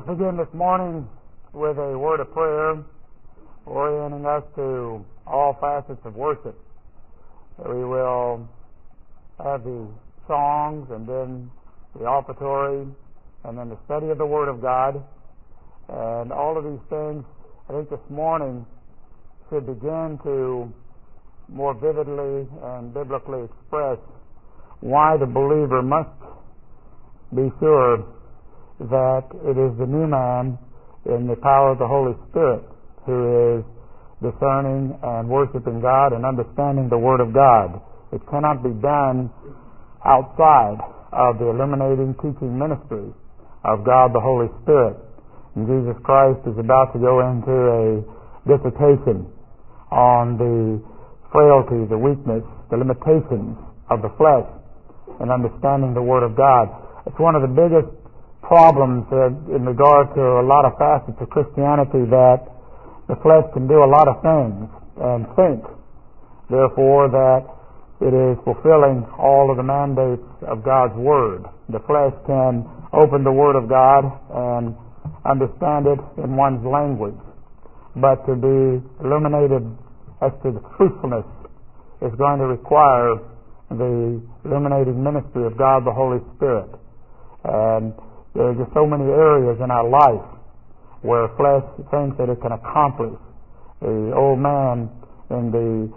Let's begin this morning with a word of prayer, orienting us to all facets of worship. We will have the songs and then the offertory and then the study of the Word of God. And all of these things, I think this morning, should begin to more vividly and biblically express why the believer must be sure that it is the new man in the power of the Holy Spirit who is discerning and worshiping God and understanding the Word of God. It cannot be done outside of the illuminating teaching ministry of God the Holy Spirit. And Jesus Christ is about to go into a dissertation on the frailty, the weakness, the limitations of the flesh in understanding the Word of God. It's one of the biggest problems in regard to a lot of facets of Christianity, that the flesh can do a lot of things and think, therefore, that it is fulfilling all of the mandates of God's Word. The flesh can open the Word of God and understand it in one's language, but to be illuminated as to the truthfulness is going to require the illuminating ministry of God the Holy Spirit. And there are just so many areas in our life where flesh thinks that it can accomplish. The old man in the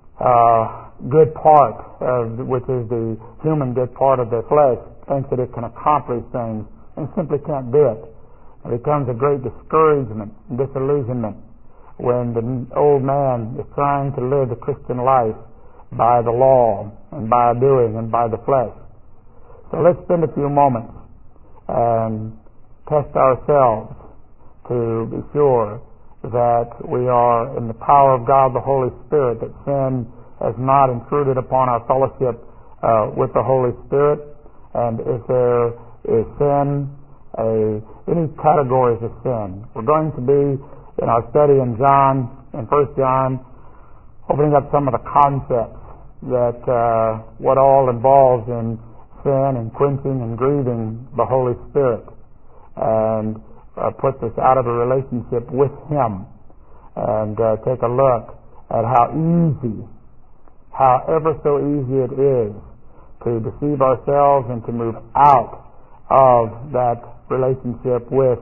good part, which is the human good part of the flesh, thinks that it can accomplish things and simply can't do it. It becomes a great discouragement and disillusionment when the old man is trying to live the Christian life by the law and by doing and by the flesh. So let's spend a few moments and test ourselves to be sure that we are in the power of God the Holy Spirit, that sin has not intruded upon our fellowship with the Holy Spirit. And if there is sin, any categories of sin, we're going to be in our study in 1 John, opening up some of the concepts that what all involves in sin and quenching and grieving the Holy Spirit, and puts us out of a relationship with Him, and take a look at how ever so easy it is to deceive ourselves and to move out of that relationship with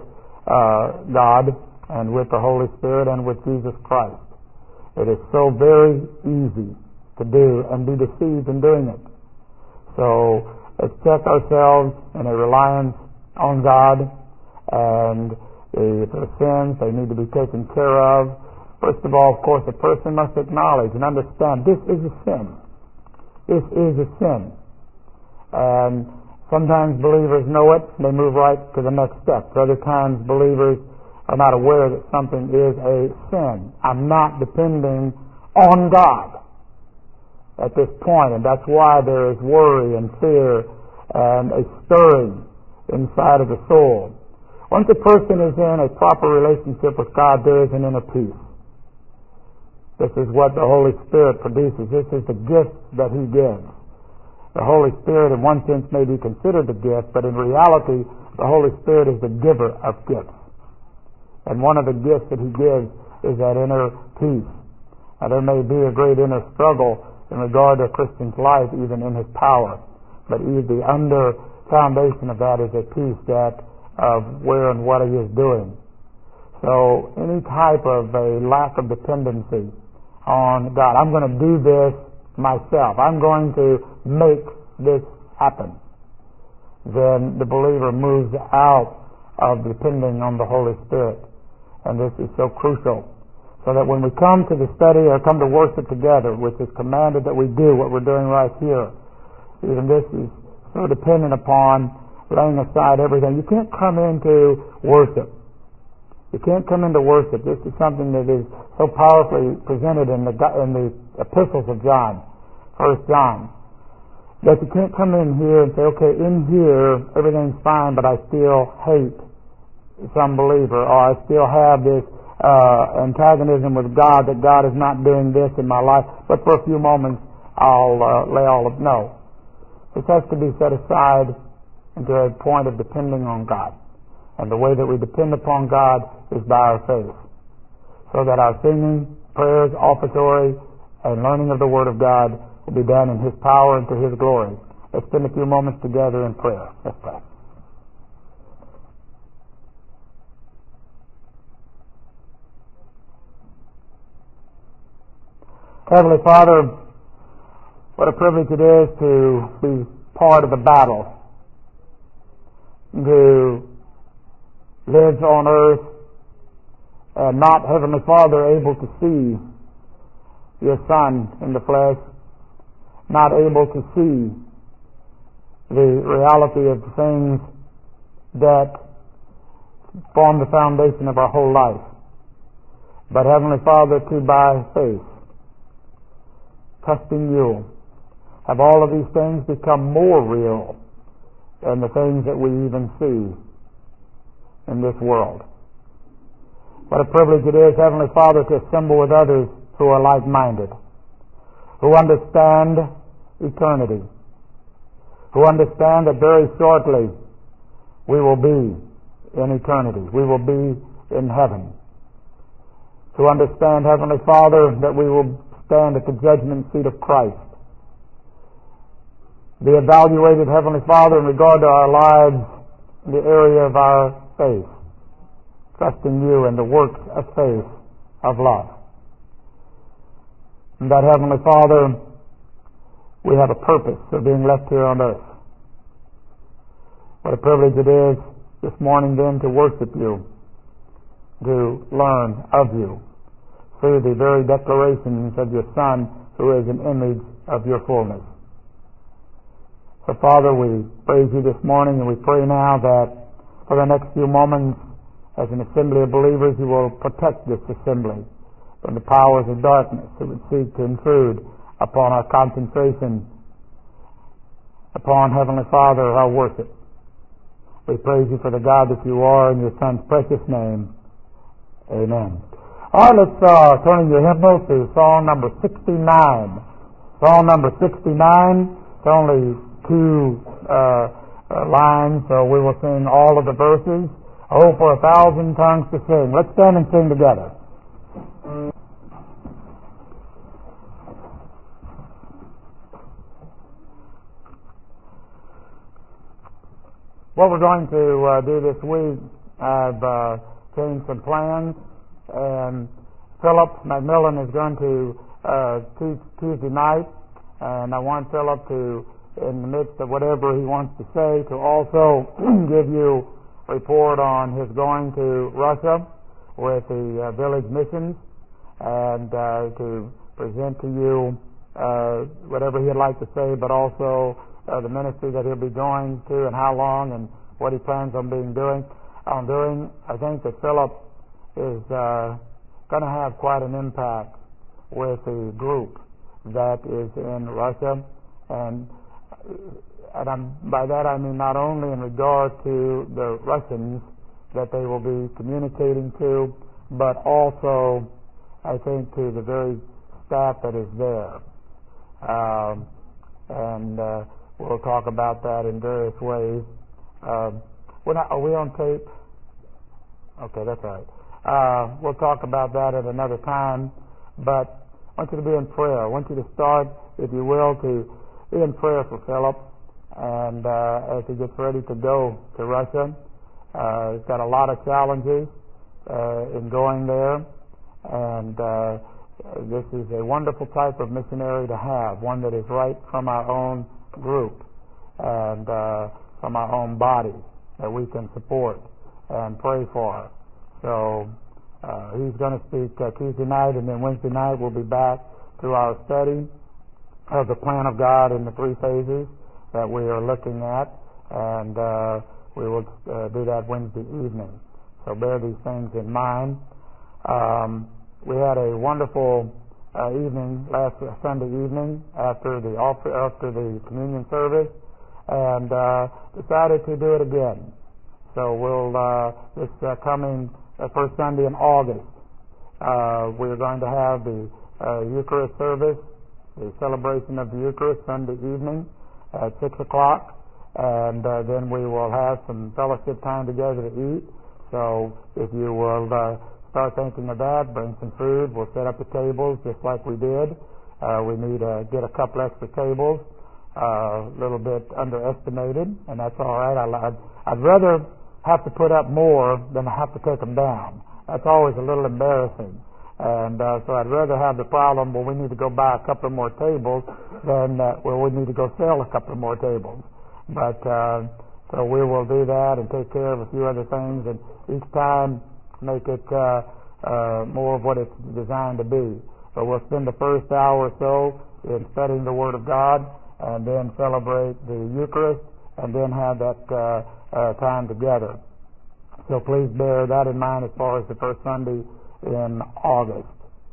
God and with the Holy Spirit and with Jesus Christ. It is so very easy to do and be deceived in doing it. So let's check ourselves in a reliance on God, and if there are sins, they need to be taken care of. First of all, of course, a person must acknowledge and understand this is a sin. This is a sin. And sometimes believers know it, they move right to the next step. Other times believers are not aware that something is a sin. I'm not depending on God at this point, and that's why there is worry and fear and a stirring inside of the soul. Once a person is in a proper relationship with God, there is an inner peace. This is what the Holy Spirit produces. This is the gift that He gives. The Holy Spirit in one sense may be considered a gift, but in reality the Holy Spirit is the giver of gifts. And one of the gifts that He gives is that inner peace. Now, there may be a great inner struggle in regard to a Christian's life, even in his power, but the under foundation of that is a peace that of where and what he is doing. So any type of a lack of dependency on God, I'm going to do this myself, I'm going to make this happen, then the believer moves out of depending on the Holy Spirit. And this is so crucial, so that when we come to the study or come to worship together, which is commanded that we do what we're doing right here, even this is so dependent upon laying aside everything. You can't come into worship. You can't come into worship. This is something that is so powerfully presented in the epistles of John, 1 John, that you can't come in here and say, okay, in here everything's fine, but I still hate some believer, or I still have this antagonism with God, that God is not doing this in my life, but for a few moments I'll lay all of... No. This has to be set aside into a point of depending on God. And the way that we depend upon God is by our faith. So that our singing, prayers, offertory, and learning of the Word of God will be done in His power and to His glory. Let's spend a few moments together in prayer. Let's pray. Heavenly Father, what a privilege it is to be part of the battle, to live on earth and not, Heavenly Father, able to see your Son in the flesh, not able to see the reality of the things that form the foundation of our whole life. But Heavenly Father, to by faith, trusting you, have all of these things become more real than the things that we even see in this world. What a privilege it is, Heavenly Father, to assemble with others who are like-minded, who understand eternity, who understand that very shortly we will be in eternity, we will be in heaven, to understand, Heavenly Father, that we will stand at the judgment seat of Christ, be evaluated, Heavenly Father, in regard to our lives in the area of our faith, trusting you in the works of faith, of love. And that, Heavenly Father, we have a purpose of being left here on earth. What a privilege it is this morning then to worship you, to learn of you, through the very declarations of your Son, who is an image of your fullness. So, Father, we praise you this morning, and we pray now that for the next few moments, as an assembly of believers, you will protect this assembly from the powers of darkness that would seek to intrude upon our concentration, upon, Heavenly Father, our worship. We praise you for the God that you are, in your Son's precious name. Amen. All right, let's turn in your hymnal to Psalm number 69. Psalm number 69. It's only two lines, so we will sing all of the verses. Oh, for 1,000 tongues to sing. Let's stand and sing together. What we're going to do this week, I've changed some plans, and Philip McMillan is going to teach Tuesday night, and I want Philip to, in the midst of whatever he wants to say, to also give you a report on his going to Russia with the village missions, and to present to you whatever he'd like to say, but also the ministry that he'll be going to and how long and what he plans on doing. I think that Philip is going to have quite an impact with the group that is in Russia, and by that I mean not only in regard to the Russians that they will be communicating to, but also I think to the very staff that is there. And we'll talk about that in various ways. Are we on tape? Okay, that's all right. We'll talk about that at another time, but I want you to be in prayer. I want you to start, if you will, to be in prayer for Philip, and as he gets ready to go to Russia. He's got a lot of challenges in going there, and this is a wonderful type of missionary to have, one that is right from our own group and from our own body that we can support and pray for. So he's going to speak Tuesday night, and then Wednesday night we'll be back to our study of the plan of God in the three phases that we are looking at, and we will do that Wednesday evening. So bear these things in mind. We had a wonderful evening last Sunday evening after the communion service, and decided to do it again. So we'll this coming first Sunday in August, we're going to have the Eucharist service, the celebration of the Eucharist Sunday evening at 6 o'clock, and then we will have some fellowship time together to eat. So if you will start thinking of that, bring some food. We'll set up the tables just like we did. We need to get a couple extra tables, a little bit underestimated, and that's all right. I'd rather have to put up more than have to take them down. That's always a little embarrassing. And so I'd rather have the problem where we need to go buy a couple of more tables than where we need to go sell a couple of more tables. But so we will do that and take care of a few other things, and each time make it more of what it's designed to be. So we'll spend the first hour or so in studying the Word of God, and then celebrate the Eucharist, and then have that time together. So please bear that in mind as far as the first Sunday in August.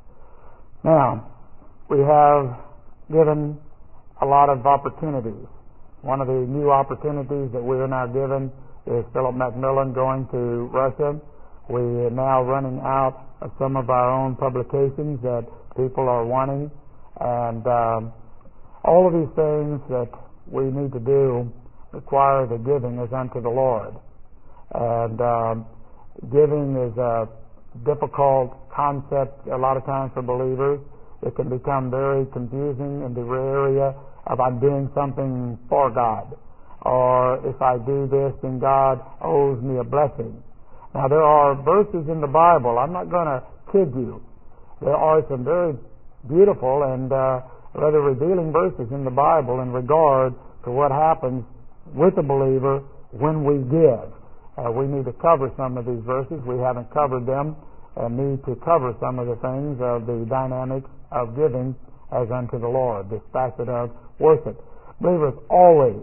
Now, we have given a lot of opportunities. One of the new opportunities that we are now given is Philip Macmillan going to Russia. We are now running out of some of our own publications that people are wanting, and all of these things that we need to do require the giving as unto the Lord. And giving is a difficult concept a lot of times for believers. It can become very confusing in the area of I'm doing something for God, or if I do this, then God owes me a blessing. Now, there are verses in the Bible, I'm not going to kid you, there are some very beautiful and rather revealing verses in the Bible in regard to what happens with the believer when we give. We need to cover some of these verses. We haven't covered them, and need to cover some of the things of the dynamics of giving as unto the Lord, this facet of worship. Believers always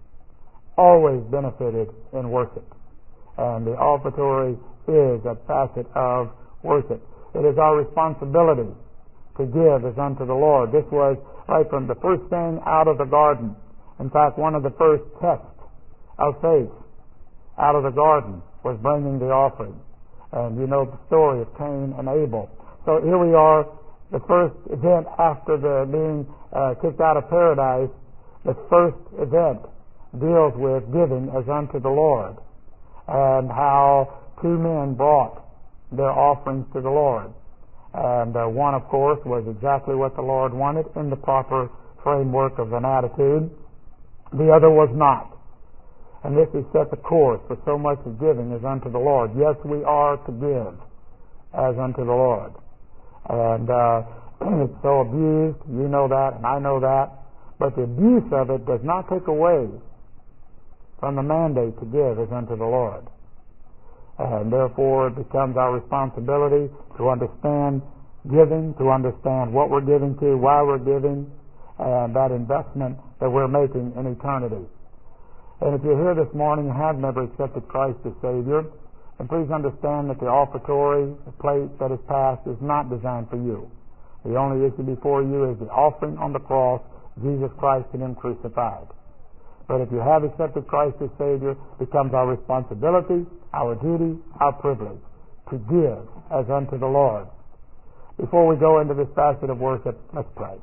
benefited in worship, and the offertory is a facet of worship. It is our responsibility to give as unto the Lord. This was right from the first thing out of the garden. In fact, one of the first tests of faith out of the garden was bringing the offering. And you know the story of Cain and Abel. So here we are, the first event after the being kicked out of paradise. The first event deals with giving as unto the Lord, and how two men brought their offerings to the Lord. And one, of course, was exactly what the Lord wanted in the proper framework of an attitude. The other was not. And this is set the course for so much of giving as unto the Lord. Yes, we are to give as unto the Lord. And it's so abused, you know that, and I know that. But the abuse of it does not take away from the mandate to give as unto the Lord. And therefore it becomes our responsibility to understand giving, to understand what we're giving to, why we're giving, and that investment that we're making in eternity. And if you're here this morning and have never accepted Christ as Savior, then please understand that the offertory, the plate that is passed, is not designed for you. The only issue before you is the offering on the cross, Jesus Christ and Him crucified. But if you have accepted Christ as Savior, it becomes our responsibility, our duty, our privilege to give as unto the Lord. Before we go into this facet of worship, let's pray.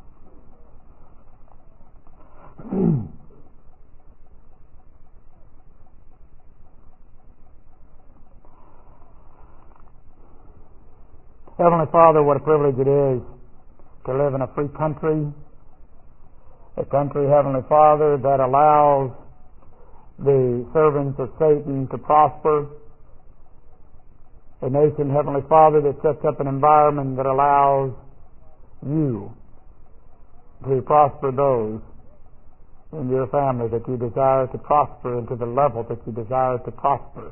Heavenly Father, what a privilege it is to live in a free country, a country, Heavenly Father, that allows the servants of Satan to prosper, a nation, Heavenly Father, that sets up an environment that allows you to prosper those in your family that you desire to prosper into the level that you desire to prosper.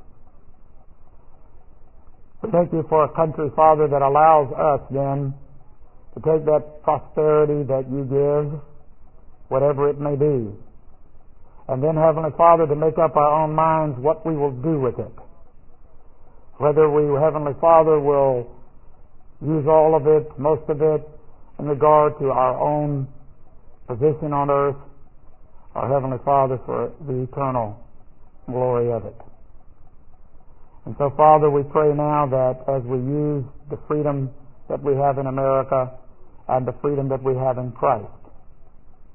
We thank you for a country, Father, that allows us then to take that prosperity that you give, whatever it may be, and then, Heavenly Father, to make up our own minds what we will do with it. Whether we, Heavenly Father, will use all of it, most of it, in regard to our own position on earth, or, Heavenly Father, for the eternal glory of it. And so, Father, we pray now that as we use the freedom that we have in America and the freedom that we have in Christ,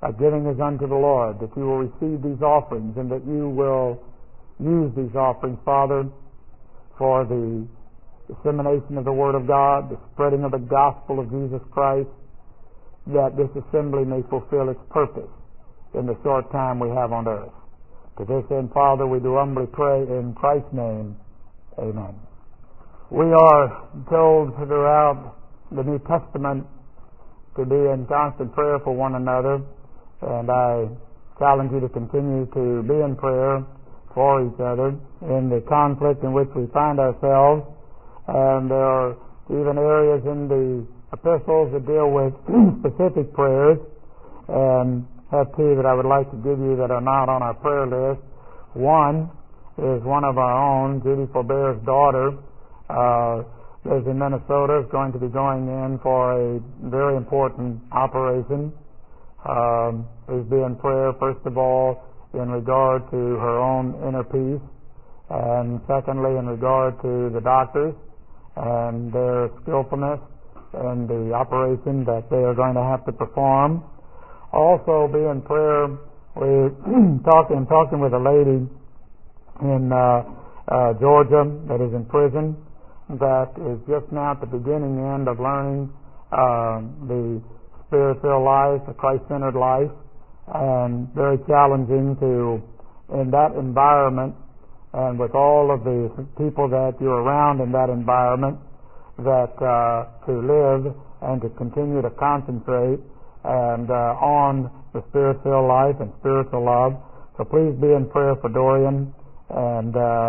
giving is unto the Lord, that you will receive these offerings and that you will use these offerings, Father, for the dissemination of the Word of God, the spreading of the gospel of Jesus Christ, that this assembly may fulfill its purpose in the short time we have on earth. To this end, Father, we do humbly pray in Christ's name. Amen. We are told throughout the New Testament to be in constant prayer for one another, and I challenge you to continue to be in prayer for each other in the conflict in which we find ourselves. And there are even areas in the epistles that deal with specific prayers, and have two that I would like to give you that are not on our prayer list. One is one of our own, Judy Forbear's daughter, lives in Minnesota, is going to be going in for a very important operation. Please be in prayer, first of all, in regard to her own inner peace, and secondly, in regard to the doctors and their skillfulness in the operation that they are going to have to perform. Also, be in prayer. We're talking with a lady in Georgia that is in prison, that is just now at the beginning end of learning the Spirit-filled life, the Christ-centered life, and very challenging to, in that environment, and with all of the people that you're around in that environment, that to live and to continue to concentrate and on the Spirit-filled life and spiritual love. So please be in prayer for Dorian and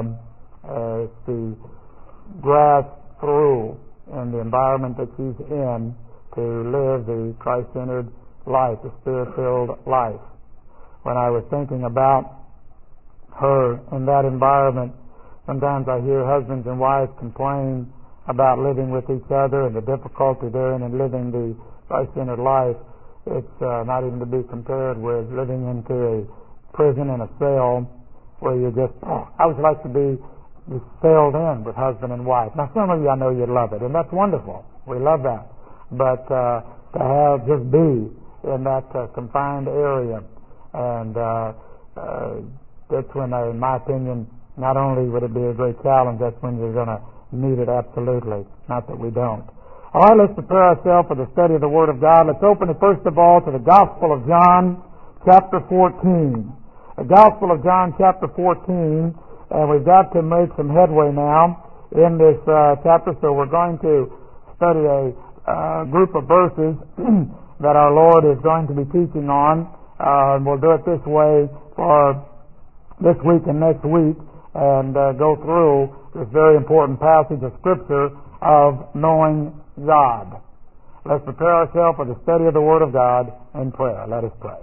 to grasp through in the environment that she's in to live the Christ-centered life, the Spirit-filled life. When I was thinking about her in that environment, sometimes I hear husbands and wives complain about living with each other and the difficulty therein in living the Christ-centered life. It's not even to be compared with living into a prison and a cell where you just, I would like to be sailed in with husband and wife. Now, some of you, I know you'd love it, and that's wonderful. We love that. But to have just be in that confined area, and that's when, in my opinion, not only would it be a great challenge, that's when you're going to need it absolutely. Not that we don't. All right, let's prepare ourselves for the study of the Word of God. Let's open it first of all to the Gospel of John, chapter 14. The Gospel of John, chapter 14, and we've got to make some headway now in this chapter, so we're going to study a group of verses that our Lord is going to be teaching on. We'll do it this way for this week and next week, and go through this very important passage of Scripture of knowing God. Let's prepare ourselves for the study of the Word of God in prayer. Let us pray.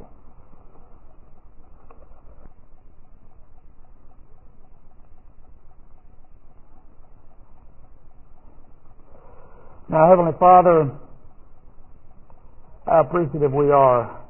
Now, Heavenly Father, how appreciative we are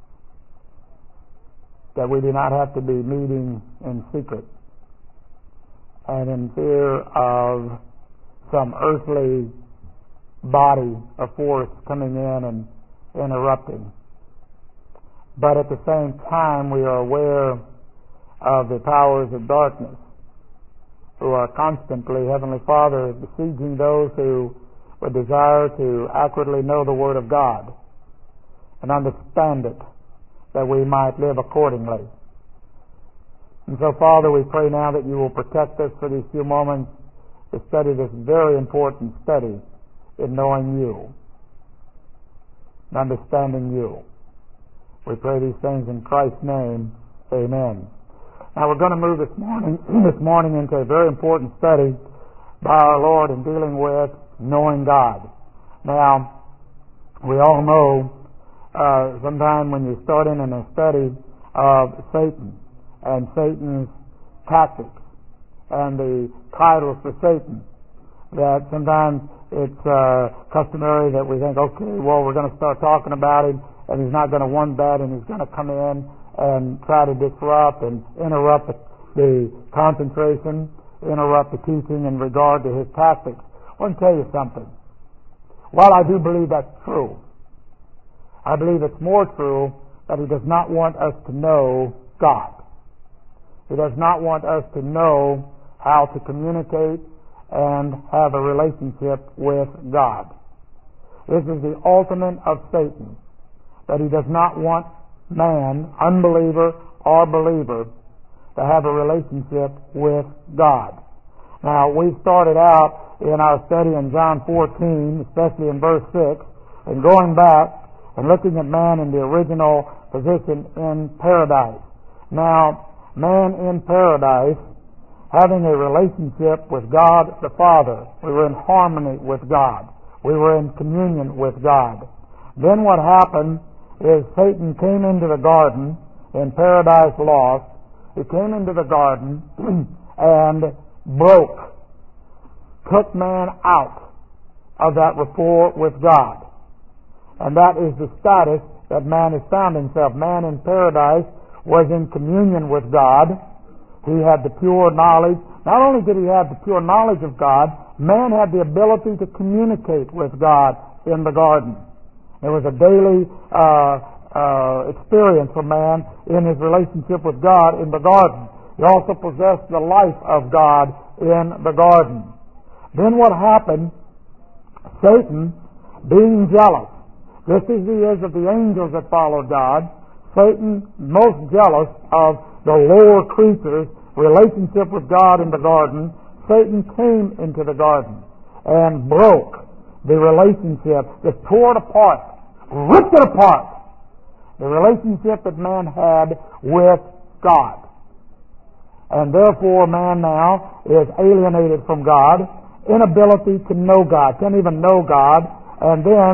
that we do not have to be meeting in secret and in fear of some earthly body of force coming in and interrupting. But at the same time, we are aware of the powers of darkness who are constantly, Heavenly Father, besieging those who would desire to accurately know the Word of God and understand it, that we might live accordingly. And so, Father, we pray now that you will protect us for these few moments to study this very important study in knowing you and understanding you. We pray these things in Christ's name. Amen. Now we're going to move this morning into a very important study by our Lord in dealing with knowing God. Now, we all know sometime when you start in a study of Satan and Satan's tactics and the titles for Satan, that sometimes it's customary that we think, okay, well, we're going to start talking about him, and he's not going to want that, and he's going to come in and try to disrupt and interrupt the concentration, interrupt the teaching in regard to his tactics. I want to tell you something. While I do believe that's true, I believe it's more true that He does not want us to know God. He does not want us to know how to communicate and have a relationship with God. This is the ultimate of Satan, that he does not want man, unbeliever or believer, to have a relationship with God. Now, we started out in our study in John 14, especially in verse 6, and going back and looking at man in the original position in paradise. Now, man in paradise, having a relationship with God the Father, we were in harmony with God. We were in communion with God. Then what happened is Satan came into the garden in Paradise Lost. He came into the garden and took man out of that rapport with God. And that is the status that man has found himself. Man in paradise was in communion with God. He had the pure knowledge. Not only did he have the pure knowledge of God, man had the ability to communicate with God in the garden. It was a daily experience for man in his relationship with God in the garden. He also possessed the life of God in the garden. Then what happened? Satan, being jealous, just as he is of the angels that followed God, Satan, most jealous of the lower creatures' relationship with God in the garden, Satan came into the garden and broke the relationship, just tore it apart, ripped it apart, the relationship that man had with God. And therefore man now is alienated from God, inability to know God, can't even know God, and then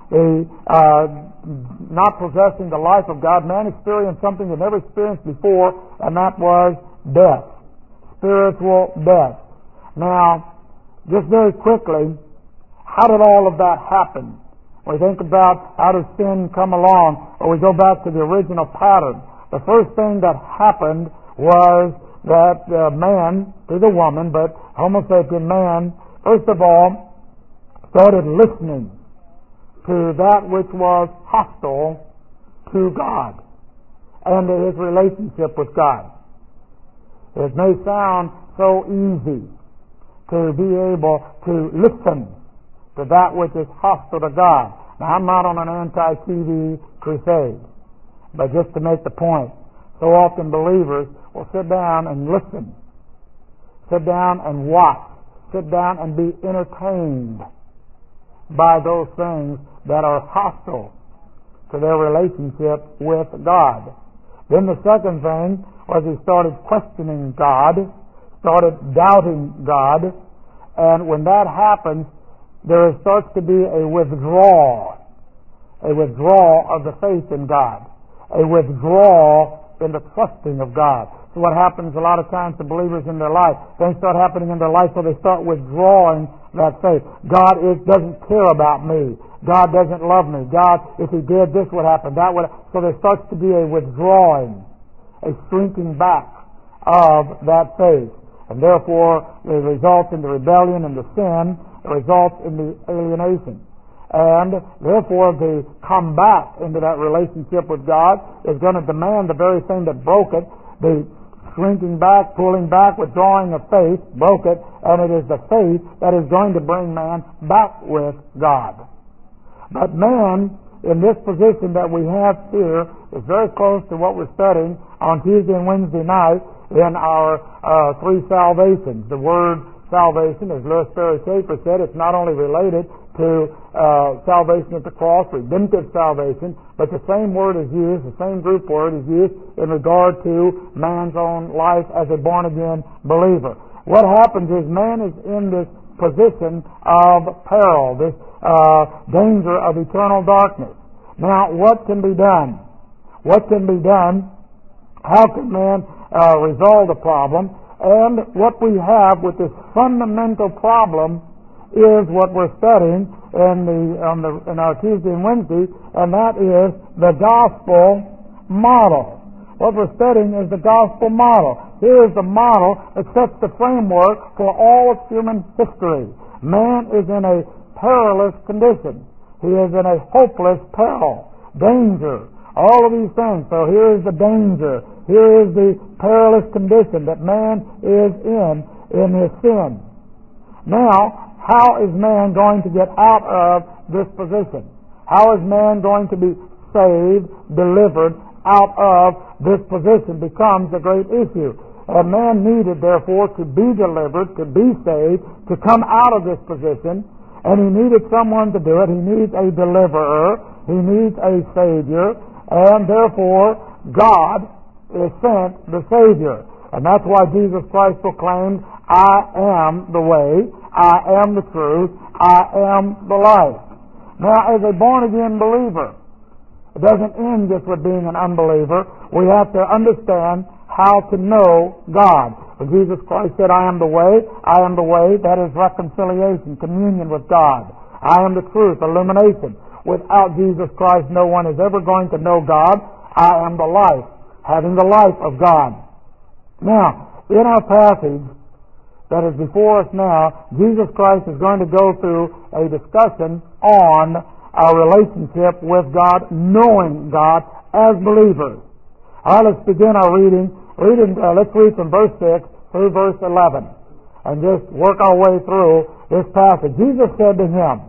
not possessing the life of God, man experienced something he never experienced before, and that was death, spiritual death. Now, just very quickly, how did all of that happen? When we think about how does sin come along, or we go back to the original pattern, the first thing that happened was that man, to the woman, but Homo sapien man, first of all, started listening to that which was hostile to God and to his relationship with God. It may sound so easy to be able to listen to that which is hostile to God. Now, I'm not on an anti-TV crusade, but just to make the point, so often believers will sit down and listen, sit down and watch, sit down and be entertained by those things that are hostile to their relationship with God. Then the second thing was he started questioning God, started doubting God, and when that happens, there starts to be a withdrawal of the faith in God, a withdrawal in the trusting of God. So what happens a lot of times to believers in their life, things start happening in their life, so they start withdrawing that faith. God doesn't care about me. God doesn't love me. God, if He did, this would happen, that would. So there starts to be a withdrawing, a shrinking back of that faith, and therefore it results in the rebellion and the sin. It results in the alienation. And therefore the comeback into that relationship with God is going to demand the very thing that broke it, the shrinking back, pulling back, withdrawing of faith, broke it, and it is the faith that is going to bring man back with God. But man, in this position that we have here, is very close to what we're studying on Tuesday and Wednesday night in our three salvations. The word salvation, as Lewis Sperry Chafer said, it's not only related to salvation at the cross, redemptive salvation, but the same word is used, the same group word is used in regard to man's own life as a born-again believer. What happens is man is in this position of peril, this danger of eternal darkness. Now, what can be done? What can be done? How can man resolve the problem? And what we have with this fundamental problem is what we're studying in our Tuesday and Wednesday, and that is the gospel model. What we're studying is the gospel model. Here is the model that sets the framework for all of human history. Man is in a perilous condition. He is in a hopeless peril, danger, All of these things. So here is the danger. Here is the perilous condition that man is in his sin. Now, how is man going to get out of this position? How is man going to be saved, delivered out of this position becomes a great issue. And man needed, therefore, to be delivered, to be saved, to come out of this position, and he needed someone to do it. He needs a deliverer. He needs a Savior, and therefore God is sent the Savior. And that's why Jesus Christ proclaimed, I am the way, I am the truth, I am the life. Now, as a born-again believer, it doesn't end just with being an unbeliever. We have to understand how to know God. When Jesus Christ said, I am the way, that is reconciliation, communion with God. I am the truth, illumination. Without Jesus Christ, no one is ever going to know God. I am the life, having the life of God. Now, in our passage that is before us now, Jesus Christ is going to go through a discussion on our relationship with God, knowing God as believers. All right, let's begin our reading. Let's read from verse 6 through verse 11 and just work our way through this passage. Jesus said to him,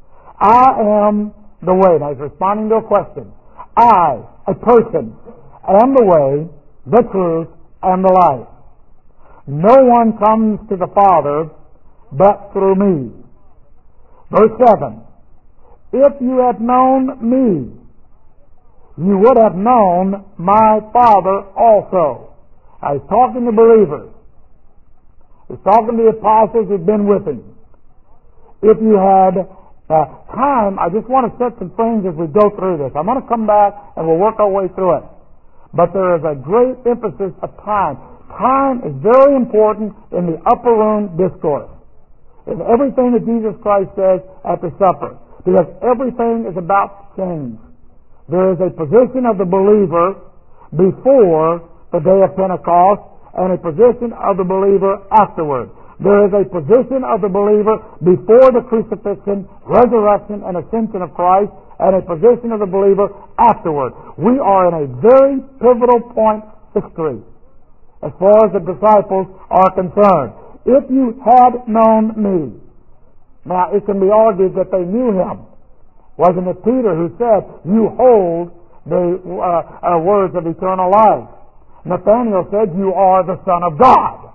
I am the way. Now he's responding to a question. I, a person, am the way, the truth, and the life. No one comes to the Father but through me. Verse 7. If you had known me, you would have known my Father also. Now, he's talking to believers. He's talking to the apostles who've been with him. If you had time, I just want to set some things as we go through this. I'm going to come back and we'll work our way through it. But there is a great emphasis of time. Time is very important in the upper room discourse. In everything that Jesus Christ says at the supper. Because everything is about change. There is a position of the believer before the day of Pentecost and a position of the believer afterward. There is a position of the believer before the crucifixion, resurrection, and ascension of Christ, and a position of the believer afterward. We are in a very pivotal point in history as far as the disciples are concerned. If you had known me, now, it can be argued that they knew him. Wasn't it Peter who said, you hold the words of eternal life? Nathanael said, you are the Son of God.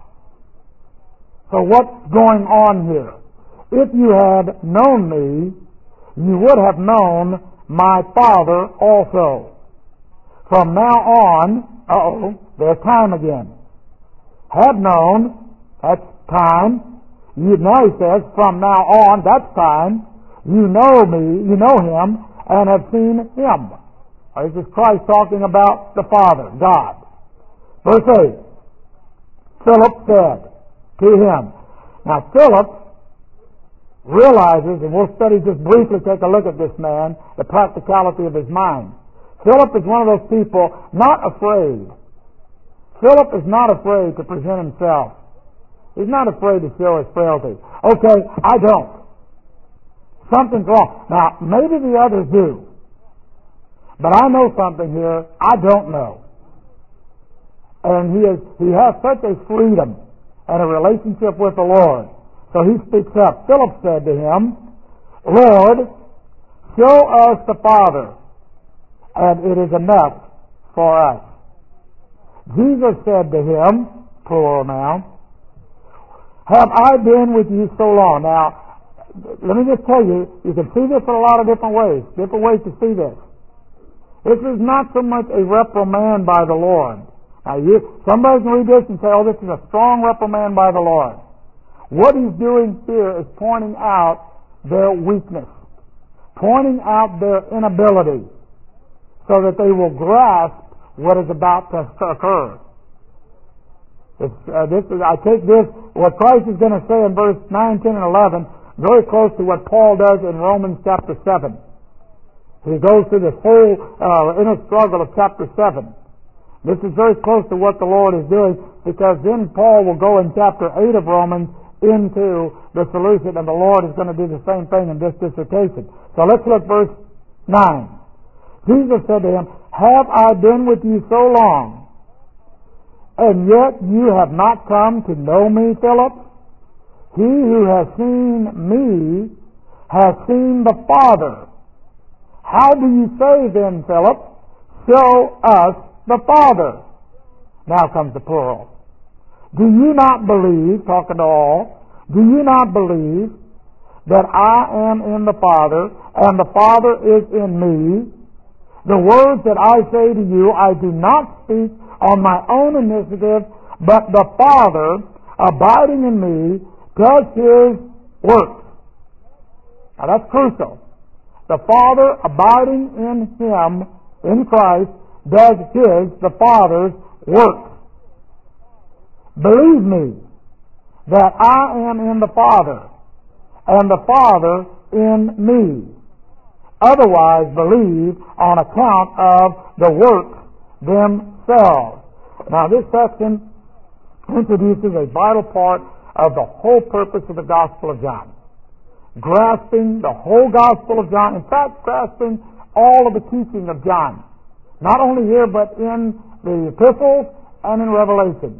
So what's going on here? If you had known me, you would have known my Father also. From now on, there's time again. Had known, that's time. Now he says, from now on, that's time, you know me, you know him, and have seen him. This is Christ talking about the Father, God. Verse 8, Philip said to him. Now Philip realizes, and we'll study just briefly, take a look at this man, the practicality of his mind. Philip is one of those people not afraid. Philip is not afraid to present himself. He's not afraid to show his frailty. Okay, I don't. Something's wrong. Now, maybe the others do. But I know something here I don't know. And he has such a freedom and a relationship with the Lord. So he speaks up. Philip said to him, Lord, show us the Father, and it is enough for us. Jesus said to him, plural now, have I been with you so long? Now, let me just tell you, you can see this in a lot of different ways to see this. This is not so much a reprimand by the Lord. Now, somebody can read this and say, oh, this is a strong reprimand by the Lord. What he's doing here is pointing out their weakness, pointing out their inability, so that they will grasp what is about to occur. I take this, what Christ is going to say in verse 9, 10, and 11, very close to what Paul does in Romans chapter 7. He goes through this whole inner struggle of chapter 7. This is very close to what the Lord is doing, because then Paul will go in chapter 8 of Romans into the solution, and the Lord is going to do the same thing in this dissertation. So let's look verse 9. Jesus said to him, "Have I been with you so long, and yet you have not come to know me, Philip? He who has seen me has seen the Father. How do you say then, Philip, show us the Father?" Now comes the plural. "Do you not believe," talking to all, "do you not believe that I am in the Father, and the Father is in me? The words that I say to you, I do not speak on my own initiative, but the Father, abiding in me, does His works." Now that's crucial. The Father, abiding in Him, in Christ, does the Father's works. "Believe me that I am in the Father, and the Father in me. Otherwise believe on account of the works themselves." Now this section introduces a vital part of the whole purpose of the Gospel of John. Grasping the whole Gospel of John, in fact grasping all of the teaching of John. Not only here but in the epistles and in Revelation.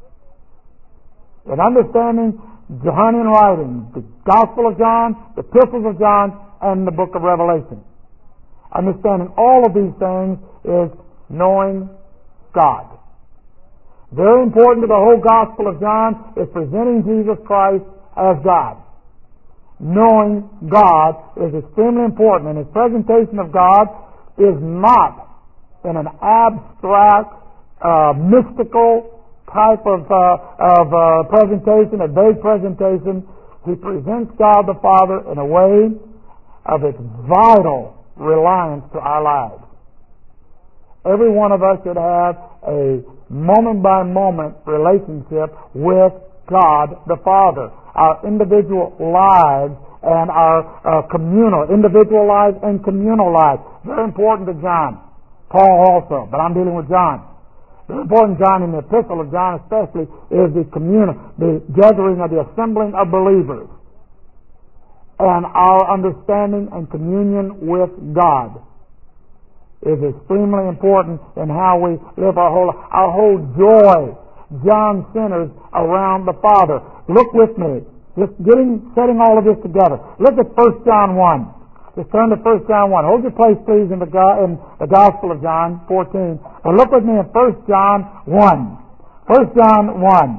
In understanding Johannine writing, the Gospel of John, the epistles of John, and the book of Revelation. Understanding all of these things is knowing God. Very important to the whole Gospel of John is presenting Jesus Christ as God. Knowing God is extremely important, and His presentation of God is not in an abstract, mystical type of presentation, a vague presentation. He presents God the Father in a way of its vital reliance to our lives. Every one of us should have a moment-by-moment relationship with God the Father. Our individual lives and our individual lives and communal lives. Very important to John. Paul also, but I'm dealing with John. Very important, John, in the epistle of John especially, is the gathering of the assembling of believers. And our understanding and communion with God is extremely important in how we live our whole joy. John centers around the Father. Look with me. Just setting all of this together. Look at 1 John 1. Just turn to 1 John 1. Hold your place, please, in the Gospel of John 14. But look with me in 1 John 1. 1 John 1.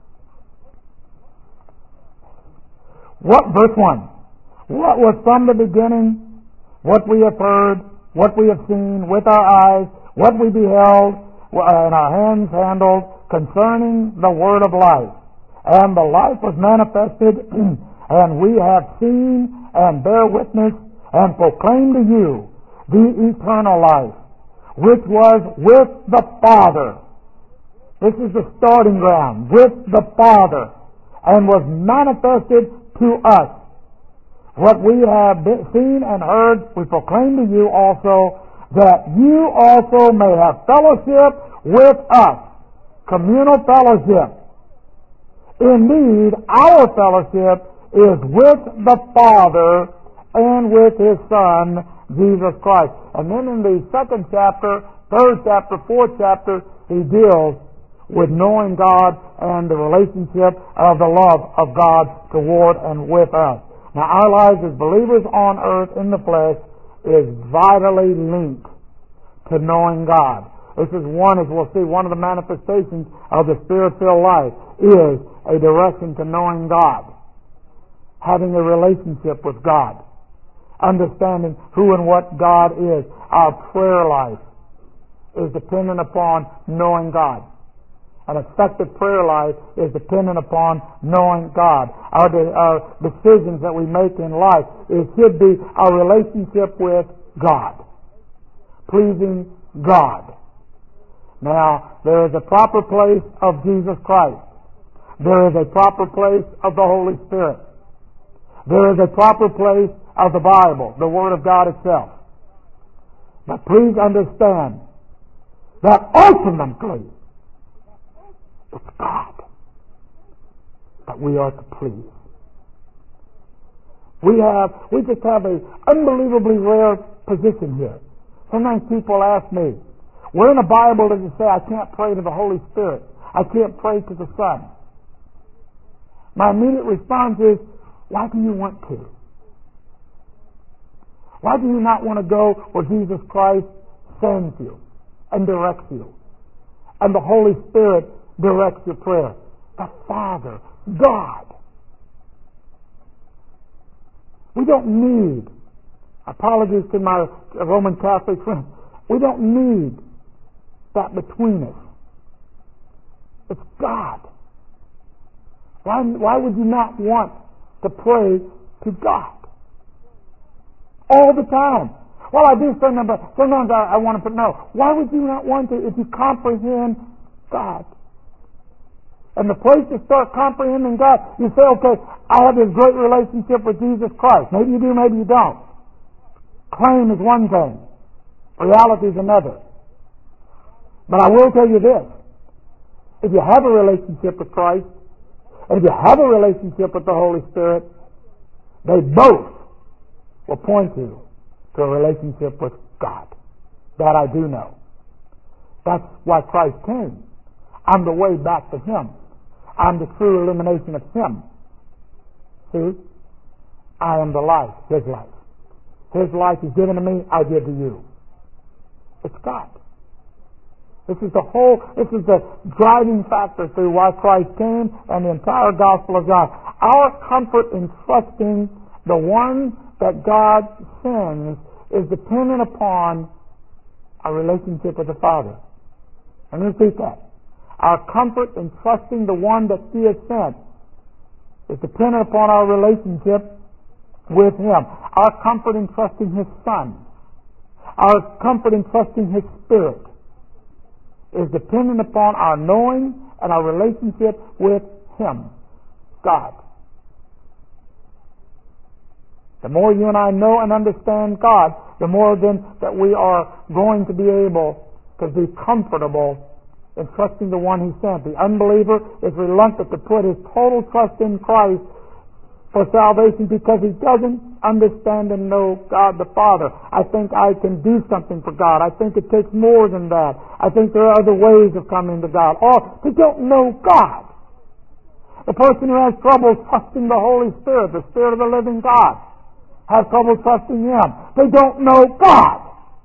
Verse 1. What was from the beginning, what we have heard, what we have seen with our eyes, what we beheld, and our hands handled, concerning the word of life. And the life was manifested, and we have seen and bear witness and proclaim to you the eternal life, which was with the Father. This is the starting ground, with the Father, and was manifested to us. What we have seen and heard, we proclaim to you also, that you also may have fellowship with us, communal fellowship. Indeed, our fellowship is with the Father and with His Son, Jesus Christ. And then in the second chapter, third chapter, fourth chapter, he deals with knowing God and the relationship of the love of God toward and with us. Now, our lives as believers on earth in the flesh is vitally linked to knowing God. This is one, as we'll see, one of the manifestations of the Spirit-filled life is a direction to knowing God, having a relationship with God, understanding who and what God is. Our prayer life is dependent upon knowing God. An effective prayer life is dependent upon knowing God. Our decisions that we make in life, it should be our relationship with God, pleasing God. Now, there is a proper place of Jesus Christ. There is a proper place of the Holy Spirit. There is a proper place of the Bible, the Word of God itself. But please understand that ultimately it's God that we are to please. We just have an unbelievably rare position here. Sometimes people ask me, where in the Bible does it say I can't pray to the Holy Spirit? I can't pray to the Son? My immediate response is, why do you want to? Why do you not want to go where Jesus Christ sends you and directs you? And the Holy Spirit directs your prayer. The Father, God. We don't need, apologies to my Roman Catholic friends, we don't need that between us. It's God. Why would you not want to pray to God? All the time. Well, I do sometimes, but sometimes I want to put no. Why would you not want to if you comprehend God? And the place to start comprehending God, you say, okay, I have this great relationship with Jesus Christ. Maybe you do, maybe you don't. Claim is one thing. Reality is another. But I will tell you this. If you have a relationship with Christ, and if you have a relationship with the Holy Spirit, they both will point you to a relationship with God. That I do know. That's why Christ came. I'm the way back to Him. I'm the true illumination of Him. See? I am the life, His life. His life is given to me, I give to you. It's God. This is the driving factor through why Christ came and the entire Gospel of John. Our comfort in trusting the one that God sends is dependent upon our relationship with the Father. Let me repeat that. Our comfort in trusting the one that He has sent is dependent upon our relationship with Him. Our comfort in trusting His Son, our comfort in trusting His Spirit is dependent upon our knowing and our relationship with Him, God. The more you and I know and understand God, the more then that we are going to be able to be comfortable in trusting the one He sent. The unbeliever is reluctant to put his total trust in Christ for salvation because he doesn't understand and know God the Father. I think I can do something for God. I think it takes more than that. I think there are other ways of coming to God. Or they don't know God. The person who has trouble trusting the Holy Spirit, the Spirit of the living God, has trouble trusting Him. They don't know God.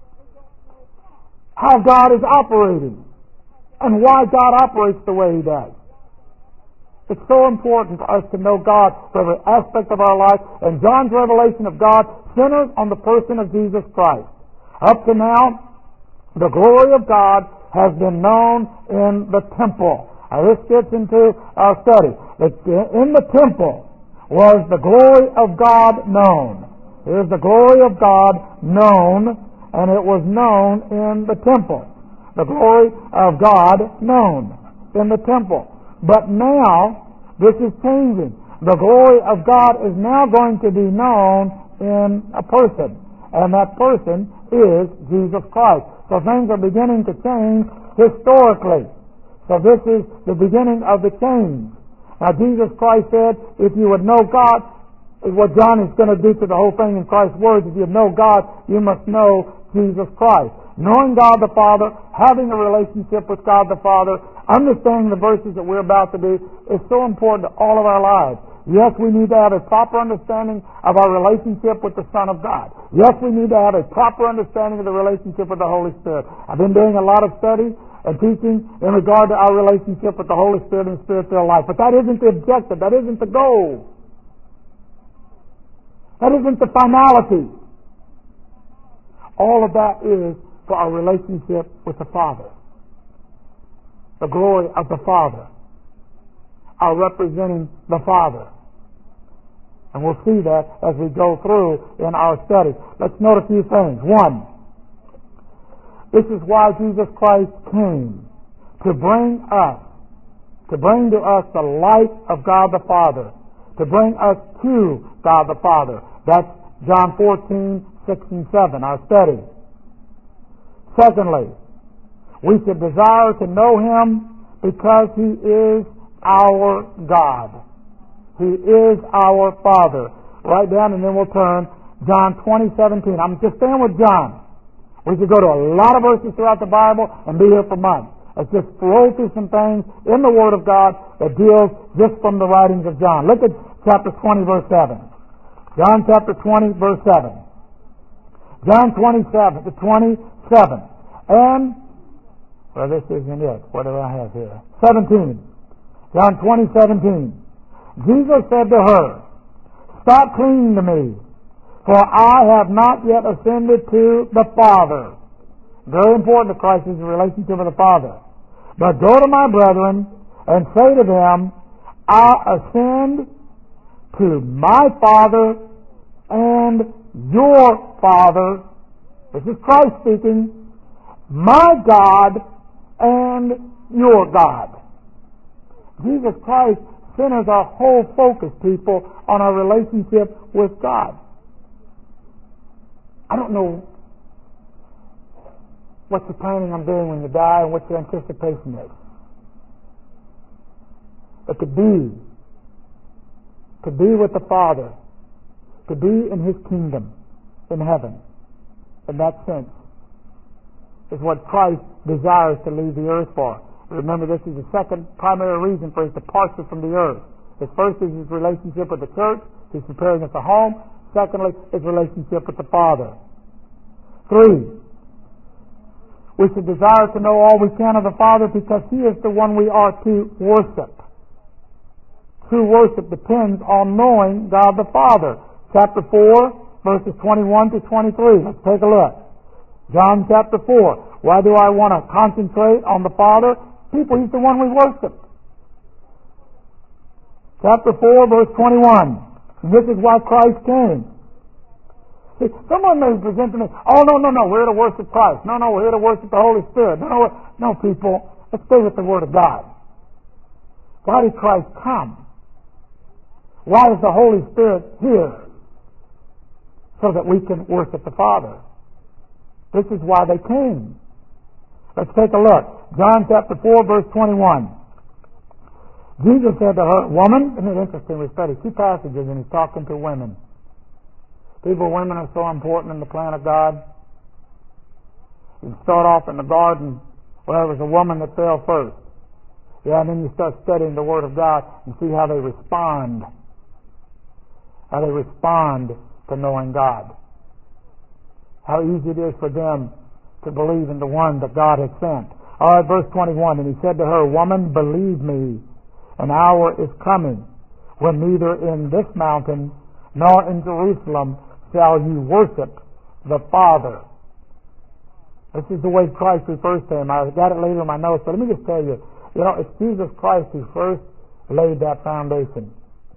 How God is operating. And why God operates the way He does. It's so important for us to know God for every aspect of our life. And John's revelation of God centers on the person of Jesus Christ. Up to now, the glory of God has been known in the temple. Now this gets into our study. In the temple was the glory of God known. Here's the glory of God known, and it was known in the temple. The glory of God known in the temple. But now, this is changing. The glory of God is now going to be known in a person. And that person is Jesus Christ. So things are beginning to change historically. So this is the beginning of the change. Now Jesus Christ said, if you would know God, is what John is going to do to the whole thing in Christ's words. If you know God, you must know Jesus Christ. Knowing God the Father, having a relationship with God the Father, understanding the verses that we're about to do is so important to all of our lives. Yes, we need to have a proper understanding of our relationship with the Son of God. Yes, we need to have a proper understanding of the relationship with the Holy Spirit. I've been doing a lot of study and teaching in regard to our relationship with the Holy Spirit and Spirit-filled life. But that isn't the objective. That isn't the goal. That isn't the finality. All of that is for our relationship with the Father. The glory of the Father. Our representing the Father. And we'll see that as we go through in our study. Let's note a few things. One, this is why Jesus Christ came. To bring to us the light of God the Father. To bring us to God the Father. That's John 14, 6 and 7, our study. Secondly, we should desire to know Him because He is our God. He is our Father. Write down and then we'll turn John 20:17. I'm just staying with John. We could go to a lot of verses throughout the Bible and be here for months. Let's just roll through some things in the Word of God that deals just from the writings of John. Look at chapter 20, verse 7. John chapter 20, verse 7. John 27. And, well, this isn't it. What do I have here? 17. John 20:17. Jesus said to her, "Stop clinging to me, for I have not yet ascended to the Father." Very important to Christ's relationship with the Father. "But go to my brethren and say to them, I ascend to my Father and your Father." This is Christ speaking. "My God and your God." Jesus Christ centers our whole focus, people, on our relationship with God. I don't know what you're planning on doing when you die and what your anticipation is. But to be with the Father, to be in His kingdom in heaven, in that sense, is what Christ desires to leave the earth for. Remember, this is the second primary reason for His departure from the earth. His first is His relationship with the church. He's preparing us a home. Secondly, His relationship with the Father. 3, we should desire to know all we can of the Father because He is the one we are to worship. True worship depends on knowing God the Father. Chapter 4, verses 21 to 23. Let's take a look. John chapter 4. Why do I want to concentrate on the Father? People, He's the one we worship. Chapter 4, verse 21. This is why Christ came. See, someone may present to me, "Oh, no, we're here to worship Christ. No, we're here to worship the Holy Spirit." No, people, let's stay with the Word of God. Why did Christ come? Why is the Holy Spirit here? So that we can worship the Father. This is why they came. Let's take a look. John chapter 4, verse 21. Jesus said to her, "Woman," isn't it interesting? We study 2 passages and He's talking to women. People, women are so important in the plan of God. You start off in the garden where it was a woman that fell first. And then you start studying the Word of God and see how they respond. How they respond to knowing God. How easy it is for them to believe in the one that God had sent. All right, verse 21. And He said to her, "Woman, believe me, an hour is coming when neither in this mountain nor in Jerusalem shall you worship the Father." This is the way Christ refers to Him. I got it later in my notes, but let me just tell you, it's Jesus Christ who first laid that foundation.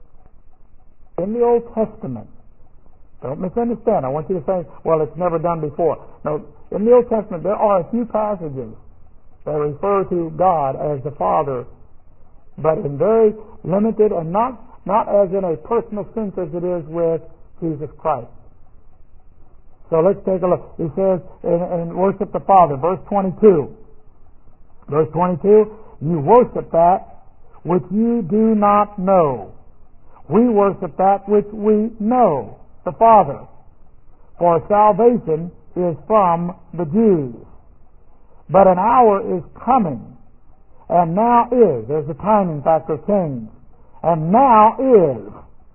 In the Old Testament, don't misunderstand. I want you to say, "Well, it's never done before." No, in the Old Testament, there are a few passages that refer to God as the Father, but in very limited and not as in a personal sense as it is with Jesus Christ. So let's take a look. He says, and worship the Father. Verse 22. Verse 22, "You worship that which you do not know. We worship that which we know, the Father. For salvation is from the Jews. But an hour is coming, and now is." There's a timing factor change. And now is.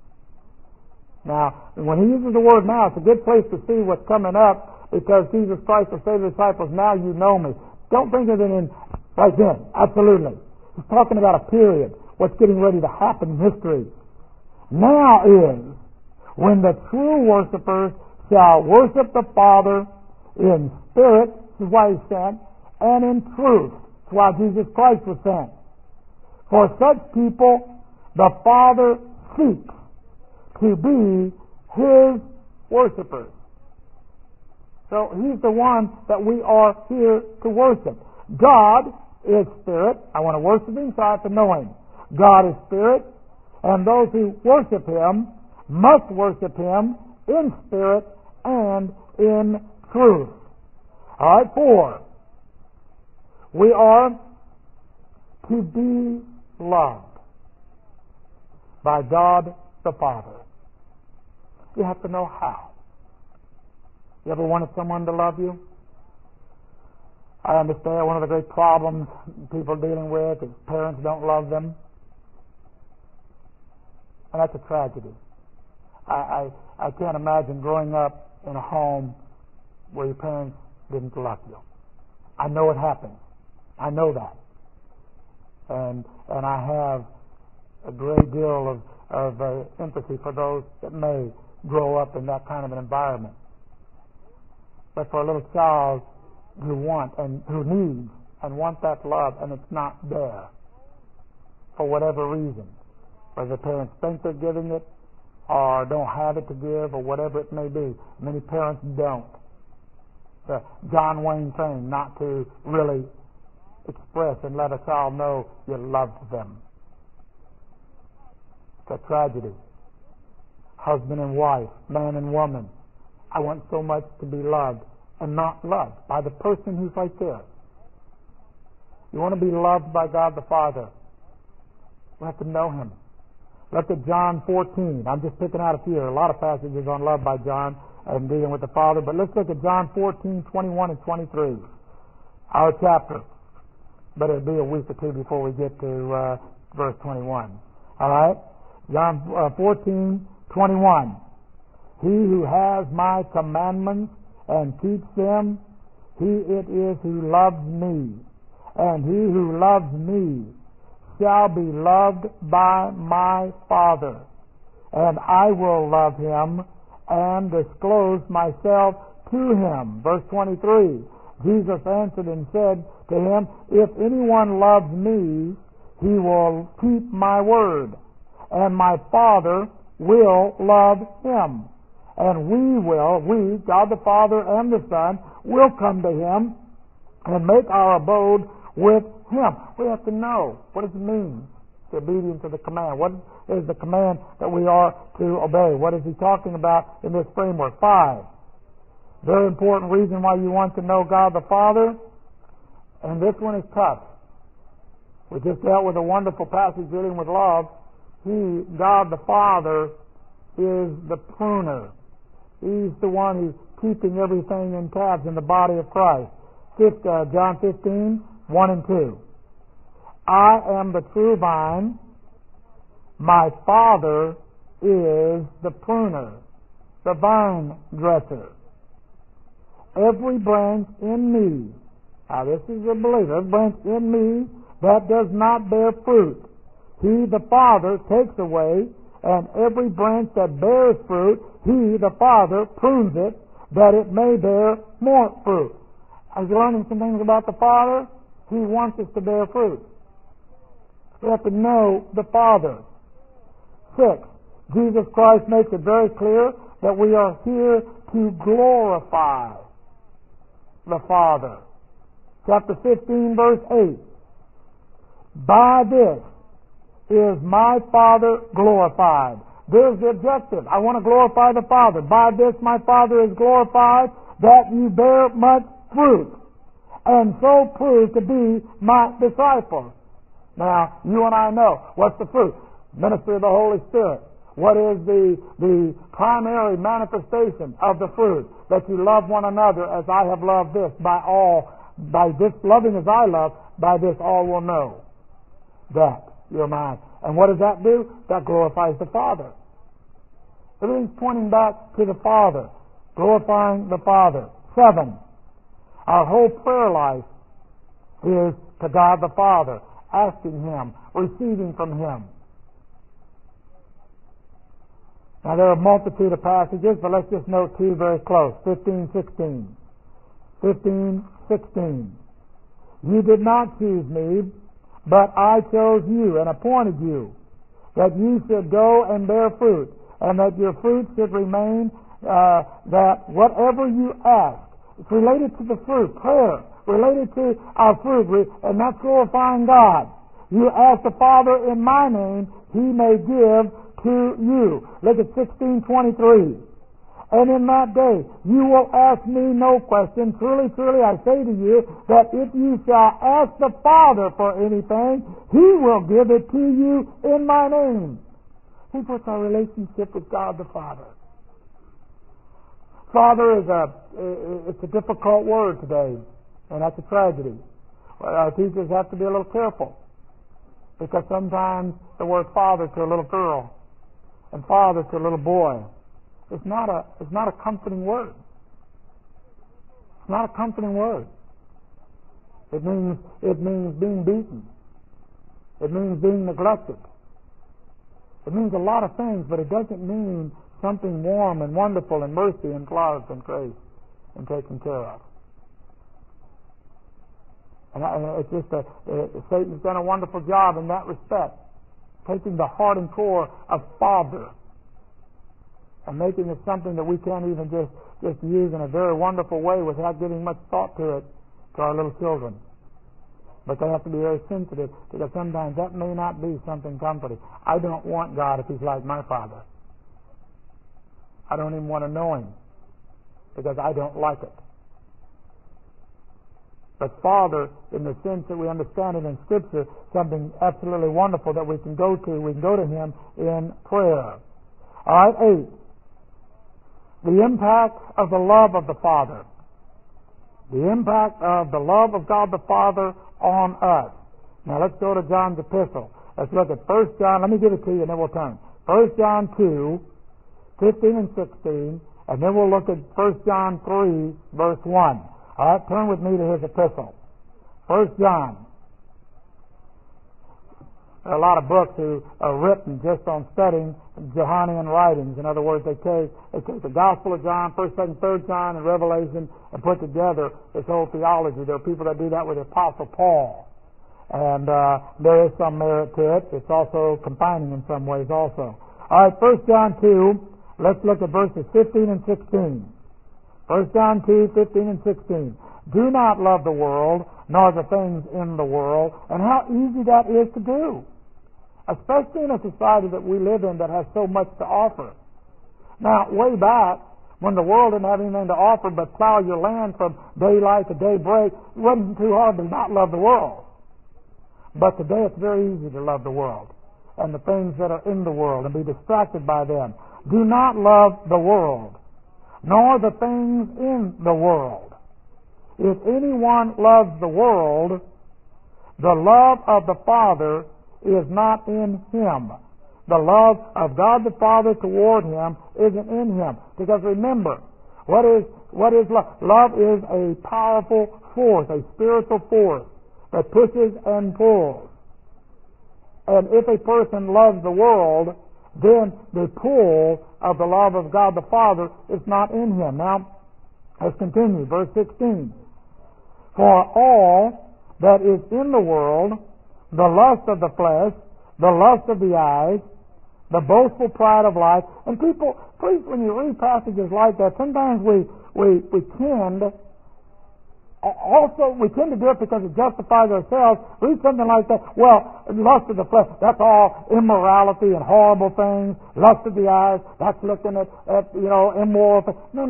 Now, when He uses the word "now," it's a good place to see what's coming up, because Jesus Christ will say to the disciples, "Now you know me." Don't think of it in right then. Absolutely. He's talking about a period, what's getting ready to happen in history. Now is when the true worshipers shall worship the Father in spirit, this is why He sent, and in truth. That's why Jesus Christ was sent. For such people the Father seeks to be His worshipers. So He's the one that we are here to worship. God is spirit. I want to worship Him, so I have to know Him. God is spirit, and those who worship Him must worship Him in spirit and in truth. All right, 4. We are to be loved by God the Father. You have to know how. You ever wanted someone to love you? I understand one of the great problems people are dealing with is parents don't love them. And that's a tragedy. I can't imagine growing up in a home where your parents didn't love you. I know it happens. I know that. And I have a great deal of empathy for those that may grow up in that kind of an environment. But for a little child who needs and wants that love, and it's not there for whatever reason, whether the parents think they're giving it or don't have it to give or whatever it may be. Many parents don't. The John Wayne thing, not to really express and let a child know you love them. It's a tragedy. Husband and wife, man and woman. I want so much to be loved and not loved by the person who's right there. You want to be loved by God the Father. You have to know Him. Look at John 14. I'm just picking out a few. There are a lot of passages on love by John and dealing with the Father, but let's look at John 14, 21 and 23. Our chapter. But it'll be a week or two before we get to verse 21. All right? John 14, 21. He who has my commandments and keeps them, he it is who loves me. And he who loves me shall be loved by my Father. And I will love him and disclose myself to him. Verse 23. Jesus answered and said to him, if anyone loves me, he will keep my word, and my Father will love him. And we, God the Father and the Son, will come to him and make our abode with him. We have to know, what does it mean to be obedient to the command? What is the command that we are to obey? What is he talking about in this framework? 5. Very important reason why you want to know God the Father, and this one is tough. We just dealt with a wonderful passage dealing with love. God the Father, is the pruner. He's the one who's keeping everything in tabs in the body of Christ. John 15, 1 and 2. I am the true vine. My Father is the pruner, the vine dresser. Every branch in me, now this is a believer, every branch in me that does not bear fruit, he, the Father, takes away, and every branch that bears fruit, he, the Father, prunes it, that it may bear more fruit. As you're learning some things about the Father, he wants us to bear fruit. We have to know the Father. 6. Jesus Christ makes it very clear that we are here to glorify the Father. Chapter 15, verse 8. By this is my Father glorified. There's the objective. I want to glorify the Father. By this my Father is glorified, that you bear much fruit, and so prove to be my disciples. Now, you and I know, what's the fruit? Ministry of the Holy Spirit. What is the primary manifestation of the fruit? That you love one another as I have loved this. By this loving as I love, by this all will know that you're mine. And what does that do? That glorifies the Father. Everything's pointing back to the Father, glorifying the Father. 7. Our whole prayer life is to God the Father, asking Him, receiving from Him. Now there are a multitude of passages, but let's just note two very close. 15, 16. 15, 16. You did not choose me, but I chose you and appointed you, that you should go and bear fruit, and that your fruit should remain, that whatever you ask, it's related to the fruit, prayer, related to our fruit, and that's glorifying God. You ask the Father in my name, He may give to you. Look at 16:23. And in that day you will ask me no question. Truly, truly, I say to you, that if you shall ask the Father for anything, He will give it to you in my name. See, what's our relationship with God the Father? Father it's a difficult word today. And that's a tragedy. Well, our teachers have to be a little careful, because sometimes the word father to a little girl and father to a little boy is not a comforting word. It's not a comforting word. It means being beaten. It means being neglected. It means a lot of things, but it doesn't mean something warm and wonderful and mercy and love and grace and taken care of. And it's just Satan's done a wonderful job in that respect, taking the heart and core of father and making it something that we can't even just use in a very wonderful way without giving much thought to it to our little children. But they have to be very sensitive, because sometimes that may not be something comforting. I don't want God if He's like my father. I don't even want to know Him, because I don't like it. But Father, in the sense that we understand it in Scripture, something absolutely wonderful that we can go to. We can go to Him in prayer. All right, 8. The impact of the love of the Father. The impact of the love of God the Father on us. Now let's go to John's epistle. Let's look at 1 John. Let me give it to you and then we'll turn. 1 John 2, 15 and 16, and then we'll look at 1 John 3, verse 1. All right, turn with me to his epistle. 1 John. There are a lot of books who are written just on studying Johannine writings. In other words, they take the Gospel of John, 1st, 2nd, 3rd John, and Revelation, and put together this whole theology. There are people that do that with the Apostle Paul. And there is some merit to it. It's also confining in some ways also. All right, 1 John 2, let's look at verses 15 and 16. 1 John 2, 15 and 16. Do not love the world, nor the things in the world. And how easy that is to do, especially in a society that we live in that has so much to offer. Now, way back, when the world didn't have anything to offer but plow your land from daylight to daybreak, it wasn't too hard to not love the world. But today it's very easy to love the world and the things that are in the world and be distracted by them. Do not love the world, nor the things in the world. If anyone loves the world, the love of the Father is not in him. The love of God the Father toward him isn't in him. Because remember, what is love? Love is a powerful force, a spiritual force that pushes and pulls. And if a person loves the world, then the pull of the love of God the Father is not in him. Now, let's continue. Verse 16. For all that is in the world, the lust of the flesh, the lust of the eyes, the boastful pride of life. And people, please, when you read passages like that, sometimes we tend to do it because it justifies ourselves. Read something like that. Well, lust of the flesh, that's all immorality and horrible things. Lust of the eyes, that's looking at immoral things. No.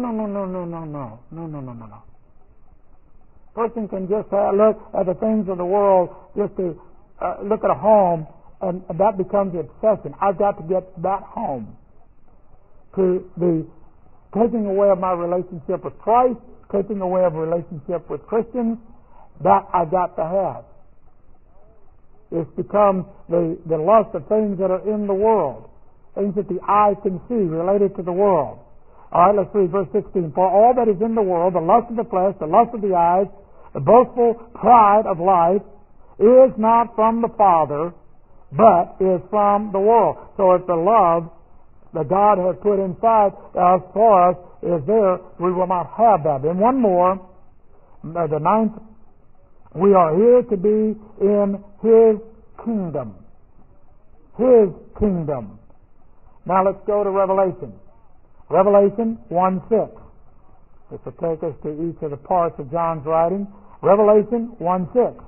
Person can just look at the things of the world, just to look at a home, and that becomes the obsession. I've got to get that home. To the taking away of my relationship with Christ, taking away of a relationship with Christians, that I've got to have. It's become the lust of things that are in the world, things that the eye can see related to the world. All right, let's read verse 16. For all that is in the world, the lust of the flesh, the lust of the eyes, the boastful pride of life, is not from the Father, but is from the world. So if the love that God has put inside us for us is there, we will not have that. And one more, the 9th, we are here to be in His kingdom. His kingdom. Now let's go to Revelation. Revelation 1:6. This will take us to each of the parts of John's writing. Revelation 1:6.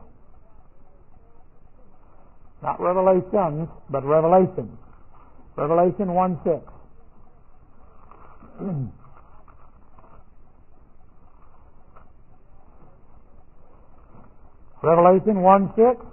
Not Revelations, but Revelation. Revelation 1:6. Revelation 1:6.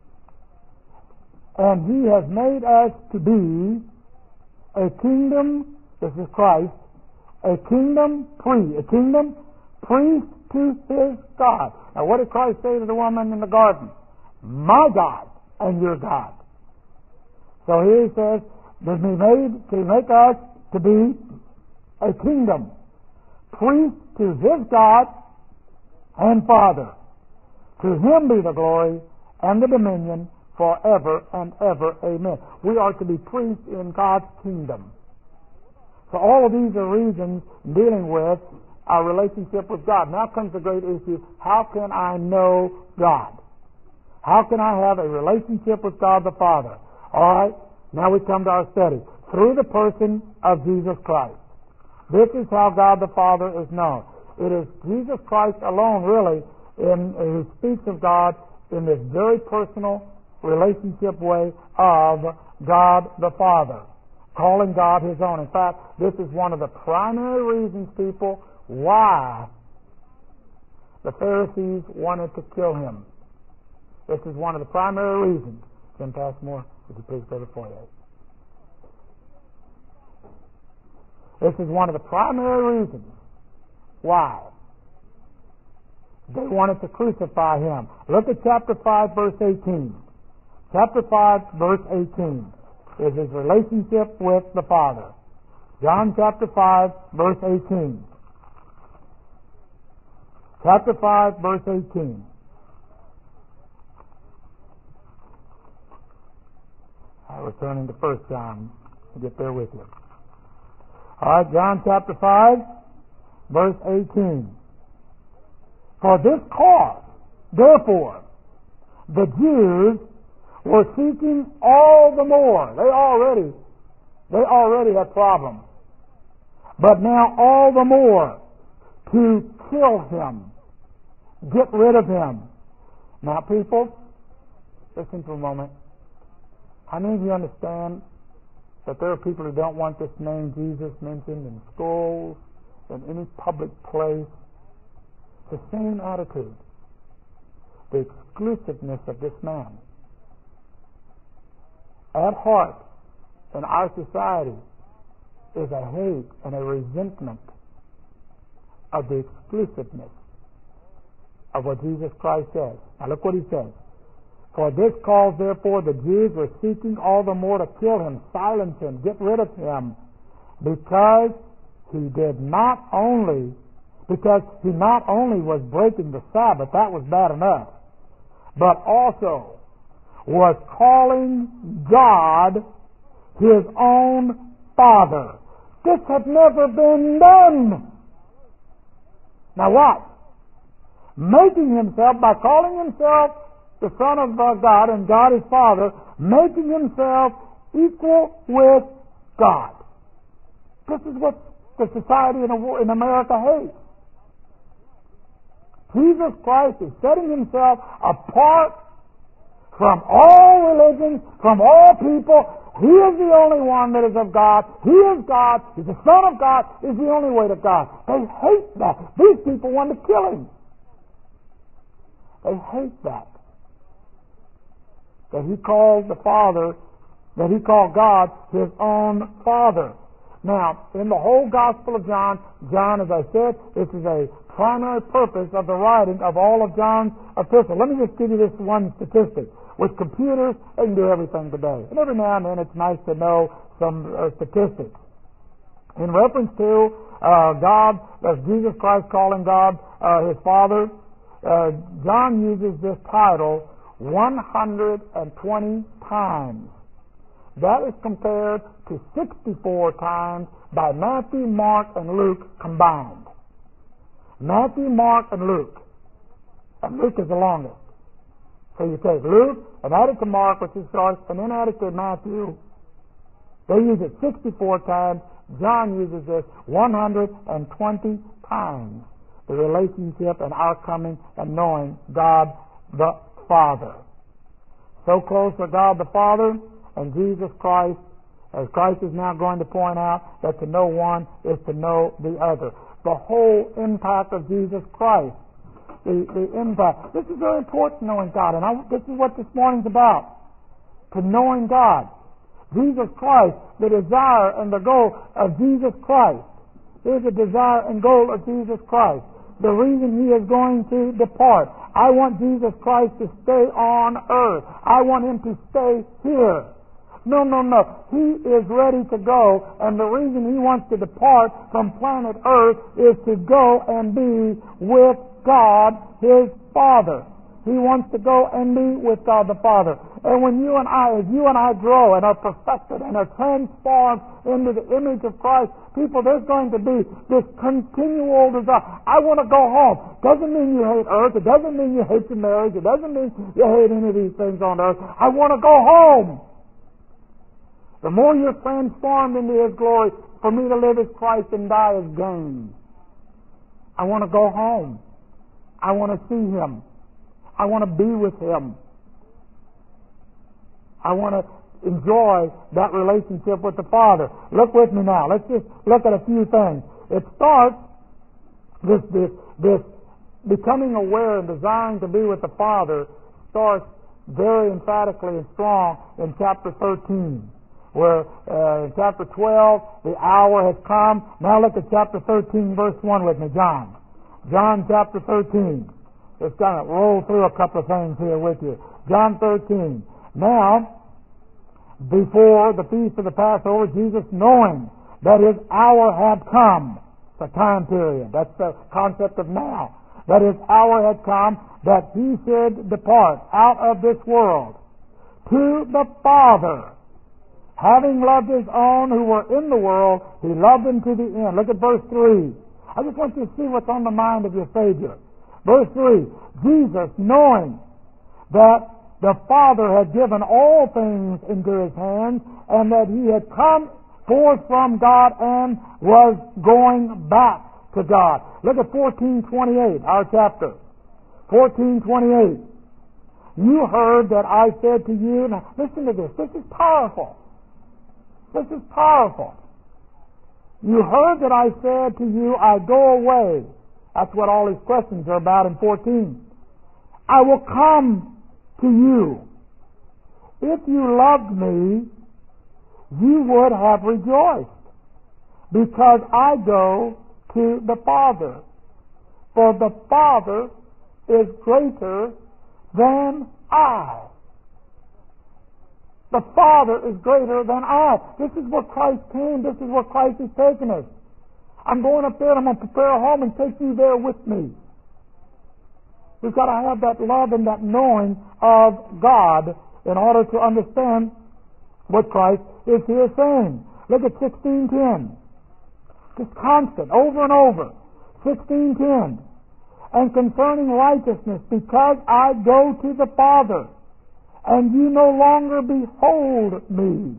And He has made us to be a kingdom, this is Christ, a kingdom priest to his God. Now what did Christ say to the woman in the garden? My God and your God. So here he says, to make us to be a kingdom, priest to his God and Father. To him be the glory and the dominion forever and ever. Amen. We are to be priests in God's kingdom. So all of these are reasons dealing with our relationship with God. Now comes the great issue, how can I know God? How can I have a relationship with God the Father? All right, now we come to our study. Through the person of Jesus Christ. This is how God the Father is known. It is Jesus Christ alone, really, who speaks of God in this very personal relationship way of God the Father, calling God his own. In fact, this is one of the primary reasons, people, why the Pharisees wanted to kill him. This is one of the primary reasons. Jim Passmore, would you please go to the foyer? This is one of the primary reasons why they wanted to crucify him. Look at chapter 5, verse 18. Chapter 5, verse 18 is his relationship with the Father. John chapter 5, verse 18. Chapter 5, verse 18. I'm returning to 1 John to get there with you. All right, John chapter 5, verse 18. For this cause, therefore, the Jews were seeking all the more. They already had problems. But now all the more to kill him, get rid of him. Now, people, listen for a moment. How many of you understand that there are people who don't want this name Jesus mentioned in schools, in any public place? It's the same attitude. The exclusiveness of this man. At heart, in our society, is a hate and a resentment of the exclusiveness of what Jesus Christ says. Now look what he says. For this cause, therefore, the Jews were seeking all the more to kill him, silence him, get rid of him, because he not only was breaking the Sabbath, that was bad enough, but also was calling God his own Father. This had never been done. Now what? Making himself, by calling himself the Son of God and God his Father, making himself equal with God. This is what the society in America hates. Jesus Christ is setting himself apart from all religions, from all people. He is the only one that is of God. He is God. He's the Son of God. He's the only way to God. They hate that. These people want to kill him. They hate that. That he called the Father, that he called God his own Father. Now, in the whole Gospel of John, as I said, this is a primary purpose of the writing of all of John's epistles. Let me just give you this one statistic. With computers, they can do everything today. And every now and then it's nice to know some statistics. In reference to God, as Jesus Christ calling God his Father, John uses this title 120 times. That is compared to 64 times by Matthew, Mark, and Luke combined. Matthew, Mark, and Luke. And Luke is the longest. So you take Luke and add it to Mark, which is short, and then add it to Matthew. They use it 64 times. John uses this 120 times. The relationship and our coming and knowing God the Father. So close to God the Father and Jesus Christ, as Christ is now going to point out, that to know one is to know the other. The whole impact of Jesus Christ. The impact. This is very important, knowing God. And this is what this morning's about. To knowing God. Jesus Christ, the desire and the goal of Jesus Christ. Here's the desire and goal of Jesus Christ. the reason He is going to depart. I want Jesus Christ to stay on earth. I want Him to stay here. No. He is ready to go, and the reason He wants to depart from planet Earth is to go and be with God, His Father. He wants to go and be with God the Father. And when as you and I grow and are perfected and are transformed into the image of Christ, people, there's going to be this continual desire. I want to go home. Doesn't mean you hate earth. It doesn't mean you hate your marriage. It doesn't mean you hate any of these things on earth. I want to go home. The more you're transformed into His glory, for me to live as Christ and die as gain. I want to go home. I want to see Him. I want to be with Him. I want to enjoy that relationship with the Father. Look with me now. Let's just look at a few things. It starts, this becoming aware and desiring to be with the Father starts very emphatically and strong in chapter 13. Where in chapter 12, the hour has come. Now look at chapter 13, verse 1 with me, John. John chapter 13. Just kind of roll through a couple of things here with you. John 13. Now, before the feast of the Passover, Jesus, knowing that His hour had come, the time period, that's the concept of now, that His hour had come, that He should depart out of this world to the Father. Having loved His own who were in the world, He loved them to the end. Look at verse 3. I just want you to see what's on the mind of your Savior. Verse 3, Jesus, knowing that the Father had given all things into His hands, and that He had come forth from God and was going back to God. Look at 14:28, our chapter. 14:28. You heard that I said to you, now listen to this, this is powerful. This is powerful. You heard that I said to you, I go away. That's what all these questions are about in 14. I will come to you. If you loved me, you would have rejoiced, because I go to the Father. For the Father is greater than I. The Father is greater than I. This is where Christ came. This is where Christ is taking us. I'm going up there and I'm going to prepare a home and take you there with me. We've got to have that love and that knowing of God in order to understand what Christ is here saying. Look at 16:10. Just constant, over and over. 16:10. And concerning righteousness, because I go to the Father, and you no longer behold me.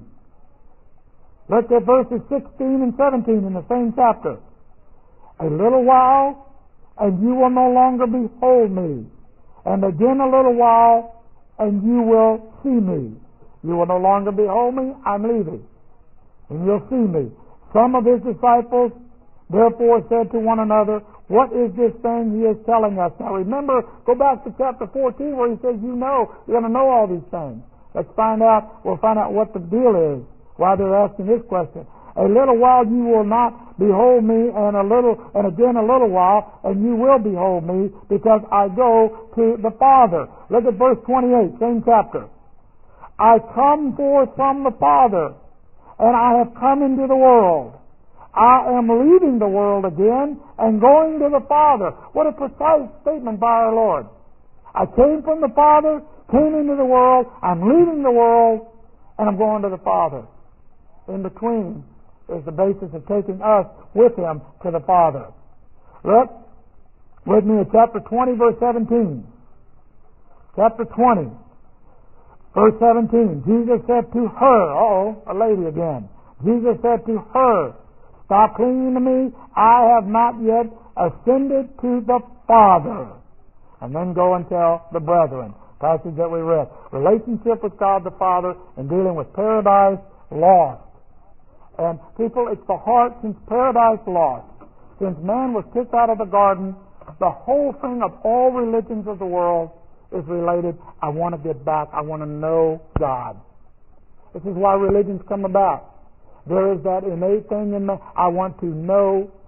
Look at verses 16 and 17 in the same chapter. A little while, and you will no longer behold me. And again a little while, and you will see me. You will no longer behold me, I'm leaving. And you'll see me. Some of His disciples therefore said to one another, what is this thing He is telling us? Now remember, go back to chapter 14 where He says, you're going to know all these things. We'll find out what the deal is, why they're asking this question. A little while you will not behold me, and again a little while, and you will behold me, because I go to the Father. Look at verse 28, same chapter. I come forth from the Father, and I have come into the world. I am leaving the world again and going to the Father. What a precise statement by our Lord. I came from the Father, came into the world, I'm leaving the world, and I'm going to the Father. In between is the basis of taking us with Him to the Father. Look with me at chapter 20, verse 17. Chapter 20, verse 17. Jesus said to her, a lady again. Jesus said to her, stop clinging to me. I have not yet ascended to the Father. And then go and tell the brethren. Passage that we read. Relationship with God the Father and dealing with paradise lost. And people, it's the heart since paradise lost. Since man was kicked out of the garden, the whole thing of all religions of the world is related. I want to get back. I want to know God. This is why religions come about. There is that innate thing in me. I want to know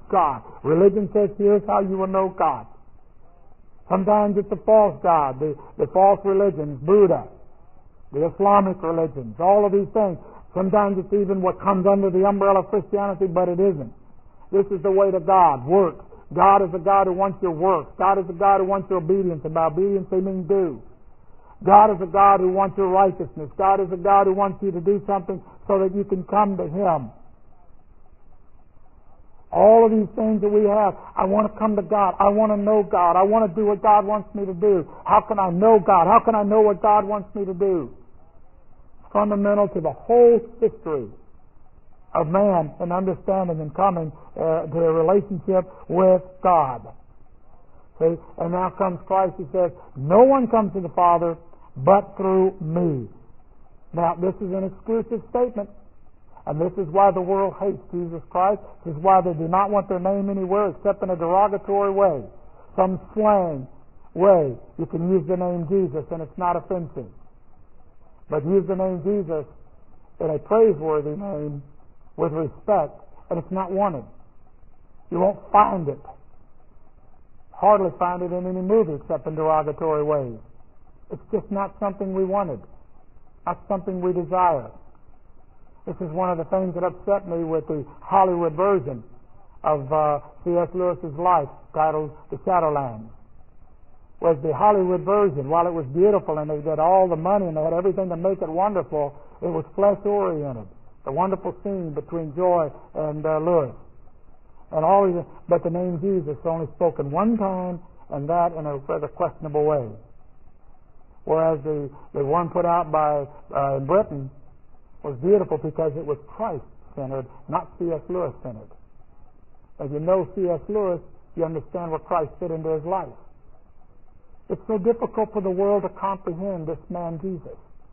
God. Religion says, here's how you will know God. Sometimes it's a false God, the false religions, Buddha, the Islamic religions, all of these things. Sometimes it's even what comes under the umbrella of Christianity, but it isn't. This is the way to God, works. God is a God who wants your works. God is a God who wants your obedience, and by obedience they mean do. God is a God who wants your righteousness. God is a God who wants you to do something so that you can come to Him. All of these things that we have, I want to come to God. I want to know God. I want to do what God wants me to do. How can I know God? How can I know what God wants me to do? It's fundamental to the whole history of man and understanding and coming to a relationship with God. See? And now comes Christ. He says, no one comes to the Father but through me. Now, this is an exclusive statement. And this is why the world hates Jesus Christ. This is why they do not want their name anywhere except in a derogatory way. Some slang way. You can use the name Jesus and it's not offensive. But use the name Jesus in a praiseworthy name with respect and it's not wanted. You won't find it. Hardly find it in any movie except in derogatory ways. It's just not something we wanted. Not something we desire. This is one of the things that upset me with the Hollywood version of C.S. Lewis's life, titled The Shadowlands. Was the Hollywood version, while it was beautiful and they got all the money and they had everything to make it wonderful, it was flesh-oriented. The wonderful scene between Joy and Lewis. And always, but the name Jesus only spoken one time, and that in a rather questionable way. Whereas the one put out by in Britain was beautiful because it was Christ-centered, not C.S. Lewis-centered. If you know C.S. Lewis, you understand where Christ fit into his life. It's so difficult for the world to comprehend this man Jesus.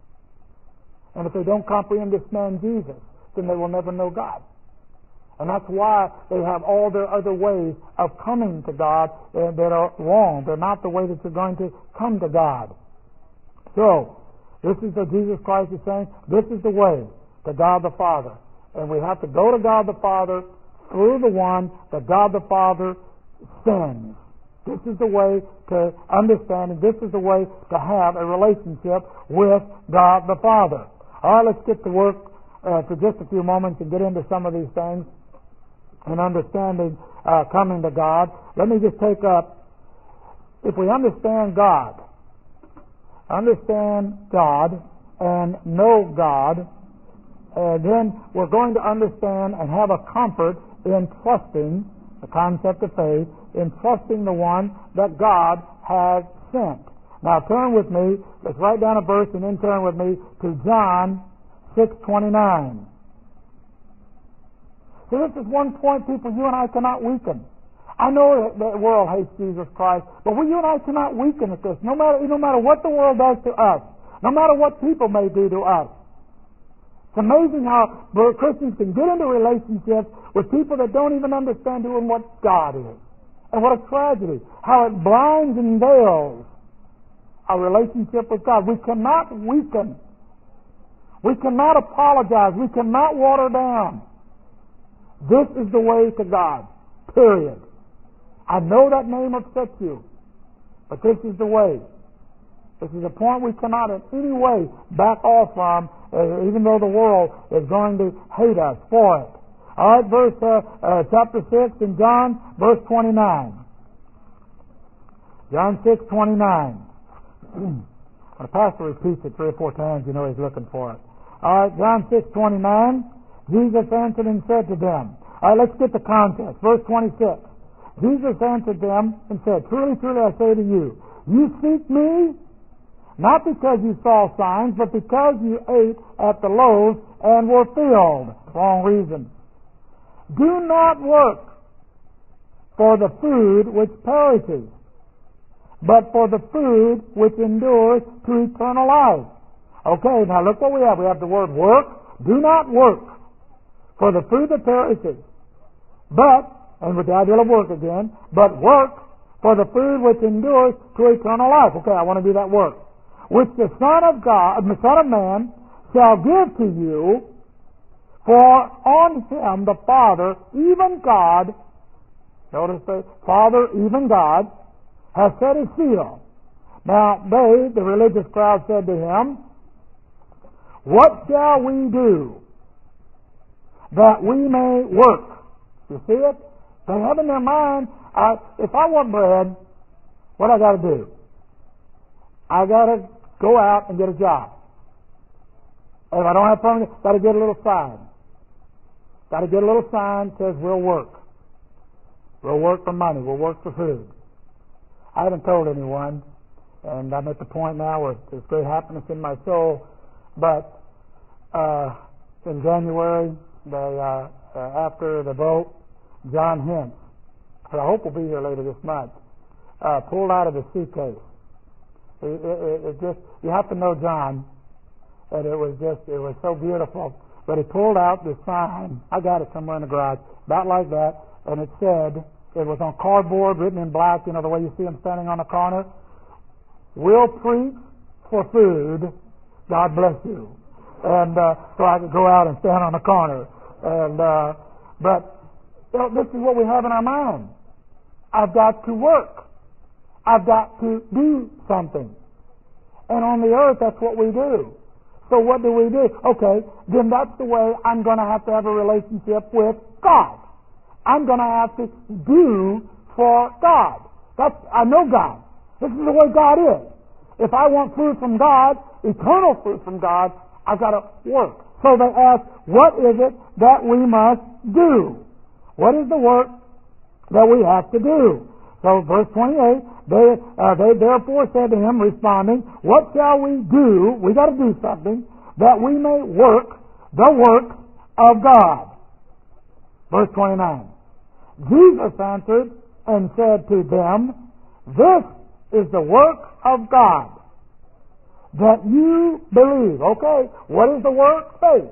And if they don't comprehend this man Jesus, then they will never know God. And that's why they have all their other ways of coming to God that are wrong. They're not the way that you're going to come to God. So, this is what Jesus Christ is saying. This is the way to God the Father. And we have to go to God the Father through the one that God the Father sends. This is the way to understand, and this is the way to have a relationship with God the Father. All right, let's get to work for just a few moments and get into some of these things and understanding coming to God. Let me just take up, if we understand God and know God, then we're going to understand and have a comfort in trusting the concept of faith, in trusting the one that God has sent. Now turn with me, let's write down a verse and then turn with me to John 6:29. So this is one point, people, you and I cannot weaken. I know that the world hates Jesus Christ, but you and I cannot weaken at this. No matter what the world does to us, no matter what people may do to us. It's amazing how Christians can get into relationships with people that don't even understand who and what God is. And what a tragedy. How it blinds and veils our relationship with God. We cannot weaken. We cannot apologize. We cannot water down. This is the way to God. Period. I know that name upsets you, but this is the way. This is a point we cannot in any way back off from, even though the world is going to hate us for it. All right, chapter 6 in John, verse 29. John 6:29. When the pastor repeats it 3 or 4 times, you know he's looking for it. All right, John 6:29. Jesus answered and said to them. All right, let's get the context. Verse 26. Jesus answered them and said, Truly, truly, I say to you, you seek me, not because you saw signs, but because you ate at the loaves and were filled. Wrong reason. Do not work for the food which perishes, but for the food which endures to eternal life. Okay, now look what we have. We have the word work. Do not work for the food that perishes, but, and with the ideal of work again, but work for the food which endures to eternal life. Okay, I want to do that work. Which the Son of Man shall give to you, for on him the Father, even God, Notice the Father, even God, has set his seal. Now they, the religious crowd, said to him, "What shall we do that we may work?" You see it? They have in their mind, if I want bread, what I got to do? I got to go out and get a job. And if I don't have permanent, got to get a little sign. Got to get a little sign that says we'll work. We'll work for money. We'll work for food. I haven't told anyone, and I'm at the point now where there's great happiness in my soul. But in January, after the vote, John Hintz, who I hope will be here later this month, pulled out of his suitcase. It just, you have to know John, and it was so beautiful. But he pulled out this sign. I got it somewhere in the garage, about like that, and it said, it was on cardboard, written in black, you know, the way you see him standing on the corner. "We'll preach for food. God bless you." And so I could go out and stand on the corner. And but you know, this is what we have in our mind. I've got to work. I've got to do something. And on the earth, that's what we do. So what do we do? Okay, then that's the way I'm going to have a relationship with God. I'm going to have to do for God. I know God. This is the way God is. If I want food from God, eternal food from God, I've got to work. So they ask, what is it that we must do? What is the work that we have to do? So verse 28, they therefore said to him, responding, "What shall we do?" We got to do something, "that we may work the work of God." Verse 29. Jesus answered and said to them, "This is the work of God, that you believe." Okay, what is the work? Faith.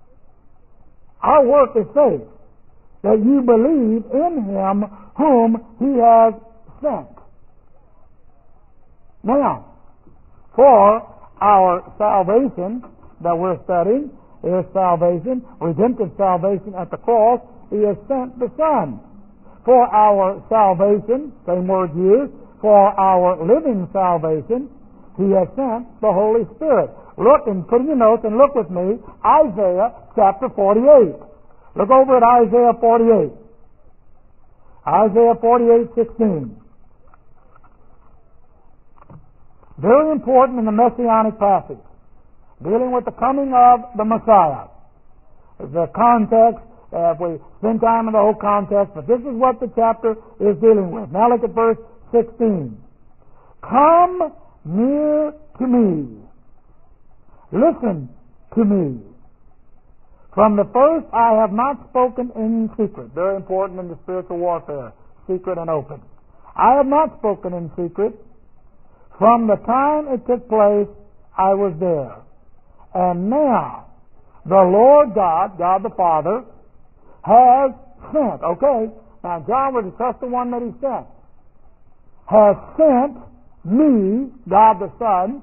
Our work is faith. That you believe in Him whom He has sent. Now, for our salvation that we're studying is salvation, redemptive salvation at the cross. He has sent the Son. For our salvation, same word used, for our living salvation, He has sent the Holy Spirit. Look and put in your notes and look with me, Isaiah chapter 48. Look over at Isaiah 48. Isaiah 48:16. Very important in the Messianic passage, dealing with the coming of the Messiah. The context, if we spend time in the whole context, but this is what the chapter is dealing with. Now look at verse 16. "Come near to me. Listen to me. From the first I have not spoken in secret." Very important in the spiritual warfare, secret and open. "I have not spoken in secret. From the time it took place, I was there. And now, the Lord God, God the Father, has sent." Okay, now John was to trust the one that He sent. "Has sent me," God the Son,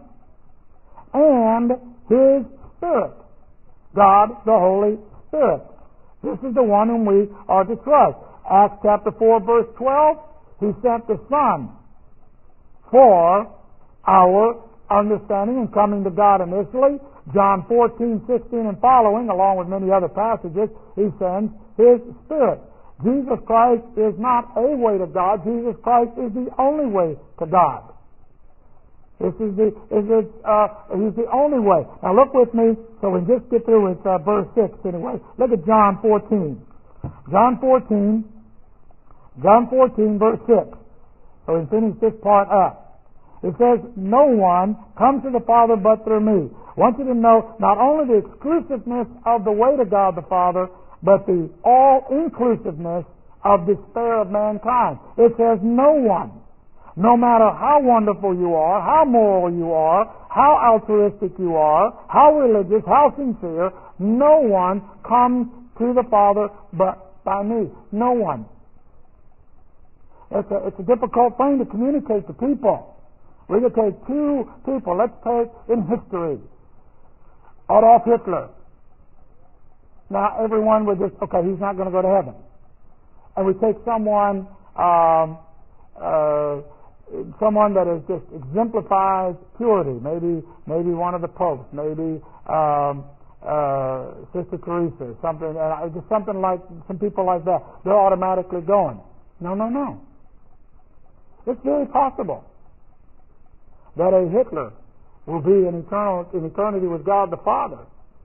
"and His Spirit," God the Holy Spirit. This is the one whom we are to trust. Acts chapter 4 verse 12, He sent the Son for our understanding and coming to God initially. John 14:16 and following, along with many other passages, He sends His Spirit. Jesus Christ is not a way to God. Jesus Christ is the only way to God. He's the only way. Now look with me, so we can just get through with verse 6 anyway. Look at John 14. John 14 verse 6. So we finish this part up. It says, "No one comes to the Father but through me." I want you to know not only the exclusiveness of the way to God the Father, but the all-inclusiveness of despair of mankind. It says no one. No matter how wonderful you are, how moral you are, how altruistic you are, how religious, how sincere, no one comes to the Father but by me. No one. It's a difficult thing to communicate to people. We could take two people. Let's take in history Adolf Hitler. Now everyone would just, okay, he's not going to go to heaven. and we take someone that is just exemplifies purity, maybe one of the popes, maybe Sister Teresa, something, just something like some people like that. They're automatically going. No. It's very possible that a Hitler will be in eternity with God the Father,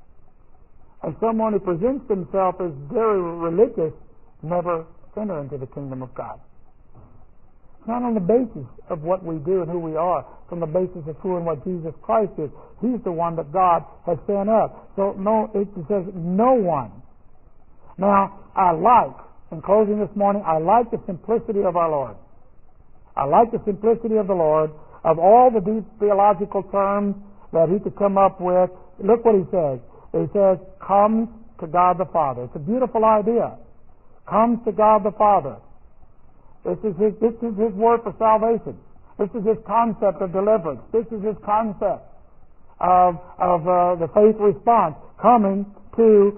and someone who presents himself as very religious never enter into the kingdom of God. It's not on the basis of what we do and who we are, from the basis of who and what Jesus Christ is. He's the one that God has sent up. So it says no one. Now, in closing this morning, I like the simplicity of our Lord. I like the simplicity of the Lord, of all the deep theological terms that he could come up with. Look what he says. He says, comes to God the Father. It's a beautiful idea. Comes to God the Father. This is his word for salvation. This is his concept of deliverance. This is his concept of the faith response comes to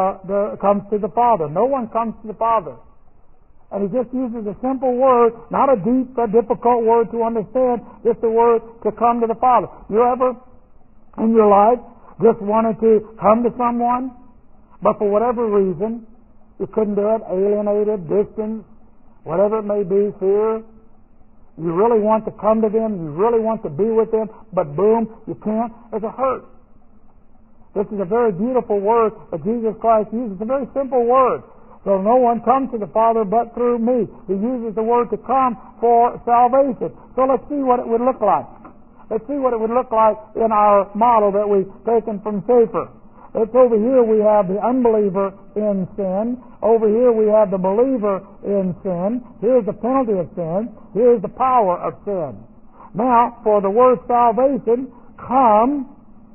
the Father. No one comes to the Father. And he just uses a simple word, not a deep, difficult word to understand, just a word to come to the Father. You ever in your life just wanted to come to someone, but for whatever reason you couldn't do it, alienated, distant, whatever it may be, fear. You really want to come to them, you really want to be with them, but boom, you can't. There's a hurt. This is a very beautiful word that Jesus Christ uses. It's a very simple word. So no one comes to the Father but through me. He uses the word to come for salvation. So let's see what it would look like. Let's see what it would look like in our model that we've taken from Schaeffer. It's over here we have the unbeliever in sin. Over here we have the believer in sin. Here's the penalty of sin. Here's the power of sin. Now, for the word salvation, come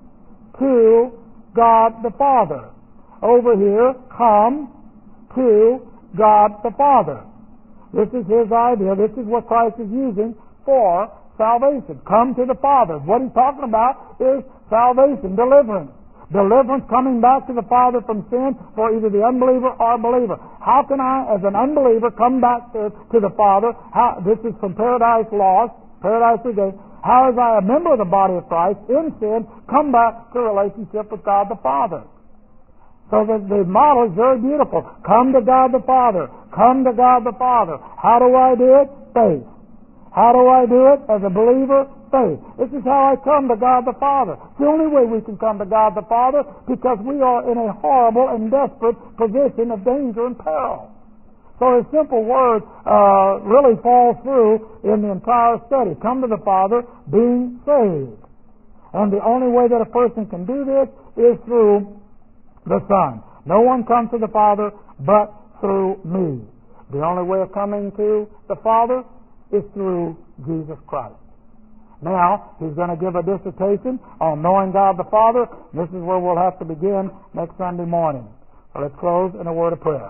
to God the Father. Over here, come to God the Father. This is his idea. This is what Christ is using for salvation. Come to the Father. What he's talking about is salvation, deliverance. Deliverance, coming back to the Father from sin for either the unbeliever or believer. How can I, as an unbeliever, come back to the Father? This is from Paradise Lost, Paradise Regained. How, as I, a member of the body of Christ, in sin, come back to a relationship with God the Father? So the model is very beautiful. Come to God the Father. Come to God the Father. How do I do it? Faith. How do I do it? As a believer? Faith. This is how I come to God the Father. It's the only way we can come to God the Father, because we are in a horrible and desperate position of danger and peril. So a simple word really falls through in the entire study. Come to the Father, being saved. And the only way that a person can do this is through the Son. No one comes to the Father but through me. The only way of coming to the Father is through Jesus Christ. Now, he's going to give a dissertation on knowing God the Father. This is where we'll have to begin next Sunday morning. So let's close in a word of prayer.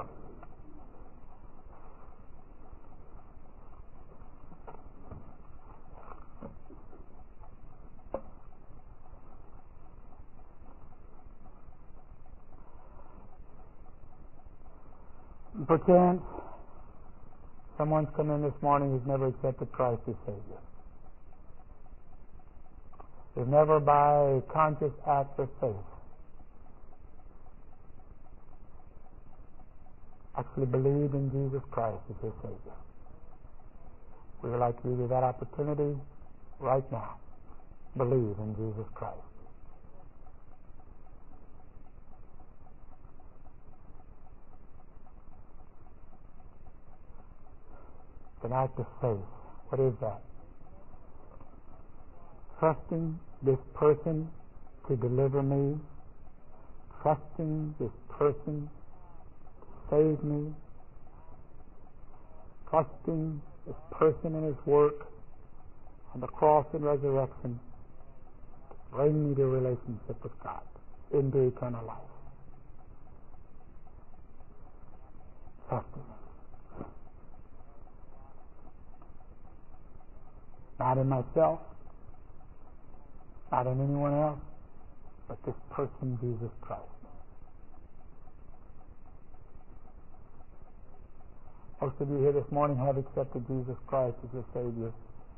Perchance someone's come in this morning who's never accepted Christ as Savior. Who's never, by a conscious act of faith, actually believed in Jesus Christ as his Savior. We would like to give you that opportunity right now. Believe in Jesus Christ. An act of faith. What is that? Trusting this person to deliver me, trusting this person to save me, trusting this person and his work on the cross and resurrection to bring me to a relationship with God, into eternal life. Trusting. Not in myself, not in anyone else, but this person, Jesus Christ. Most of you here this morning have accepted Jesus Christ as your Savior.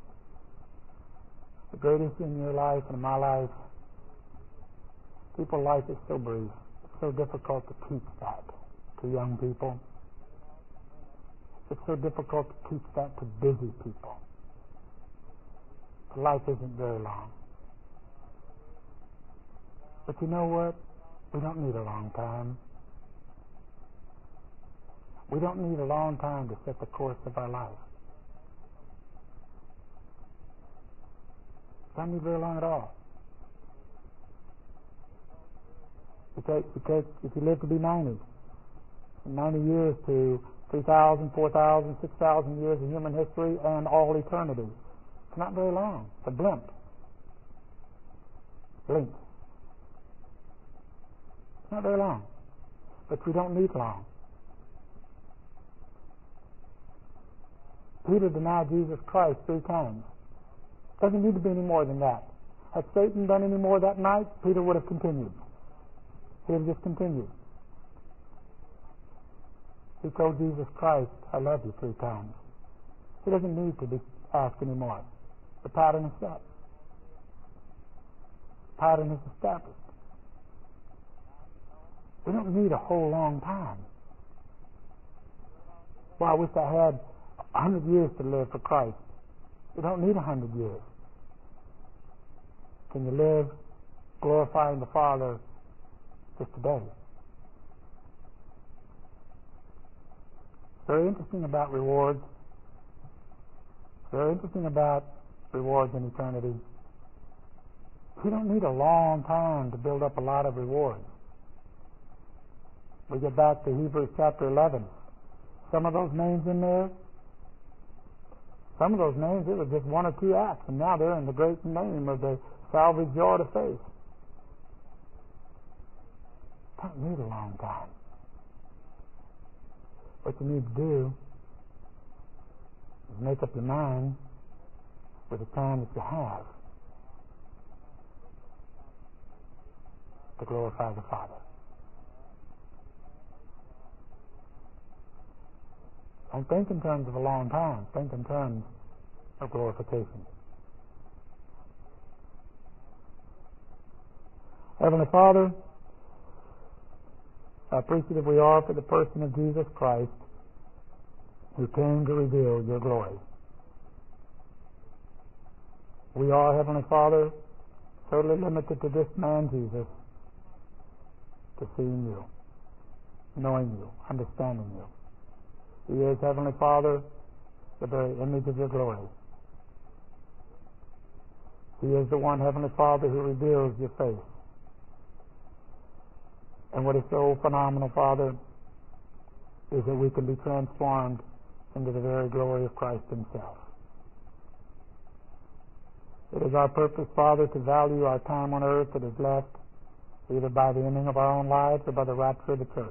The greatest in your life and my life. People's life is so brief. It's so difficult to teach that to young people. It's so difficult to teach that to busy people. Life isn't very long. But you know what? We don't need a long time. We don't need a long time to set the course of our life. It's not need very long at all. If you live to be 90, from 90 years to 3,000, 4,000, 6,000 years of human history and all eternity. It's not very long. It's a blink. Blink. It's not very long. But we don't need long. Peter denied Jesus Christ 3 times. Doesn't need to be any more than that. Had Satan done any more that night, Peter would have continued. He would have just continued. He told Jesus Christ, I love you 3 times. He doesn't need to be asked anymore. The pattern is set. The pattern is established. We don't need a whole long time. Well, I wish I had 100 years to live for Christ. You don't need 100 years. Can you live glorifying the Father just today? Very interesting about rewards. Very interesting about rewards in eternity. You don't need a long time to build up a lot of rewards. We get back to Hebrews chapter 11. Some of those names in there, some of those names, it was just 1 or 2 acts, and now they're in the great name of the salvage yard of faith. Don't need a long time. What you need to do is make up your mind with the time that you have to glorify the Father. Don't think in terms of a long time. Think in terms of glorification. Heavenly Father, how appreciative we are for the person of Jesus Christ who came to reveal your glory. We are, Heavenly Father, totally limited to this man Jesus, to seeing you, knowing you, understanding you. He is, Heavenly Father, the very image of your glory. He is the one, Heavenly Father, who reveals your face. And what is so phenomenal, Father, is that we can be transformed into the very glory of Christ himself. It is our purpose, Father, to value our time on earth that is left, either by the ending of our own lives or by the rapture of the church.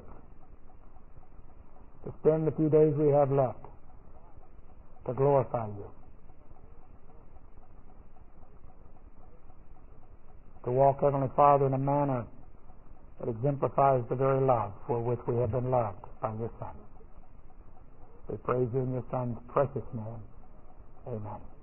To spend the few days we have left to glorify you. To walk, Heavenly Father, in a manner that exemplifies the very love for which we have been loved by your Son. We praise you in your Son's precious name. Amen.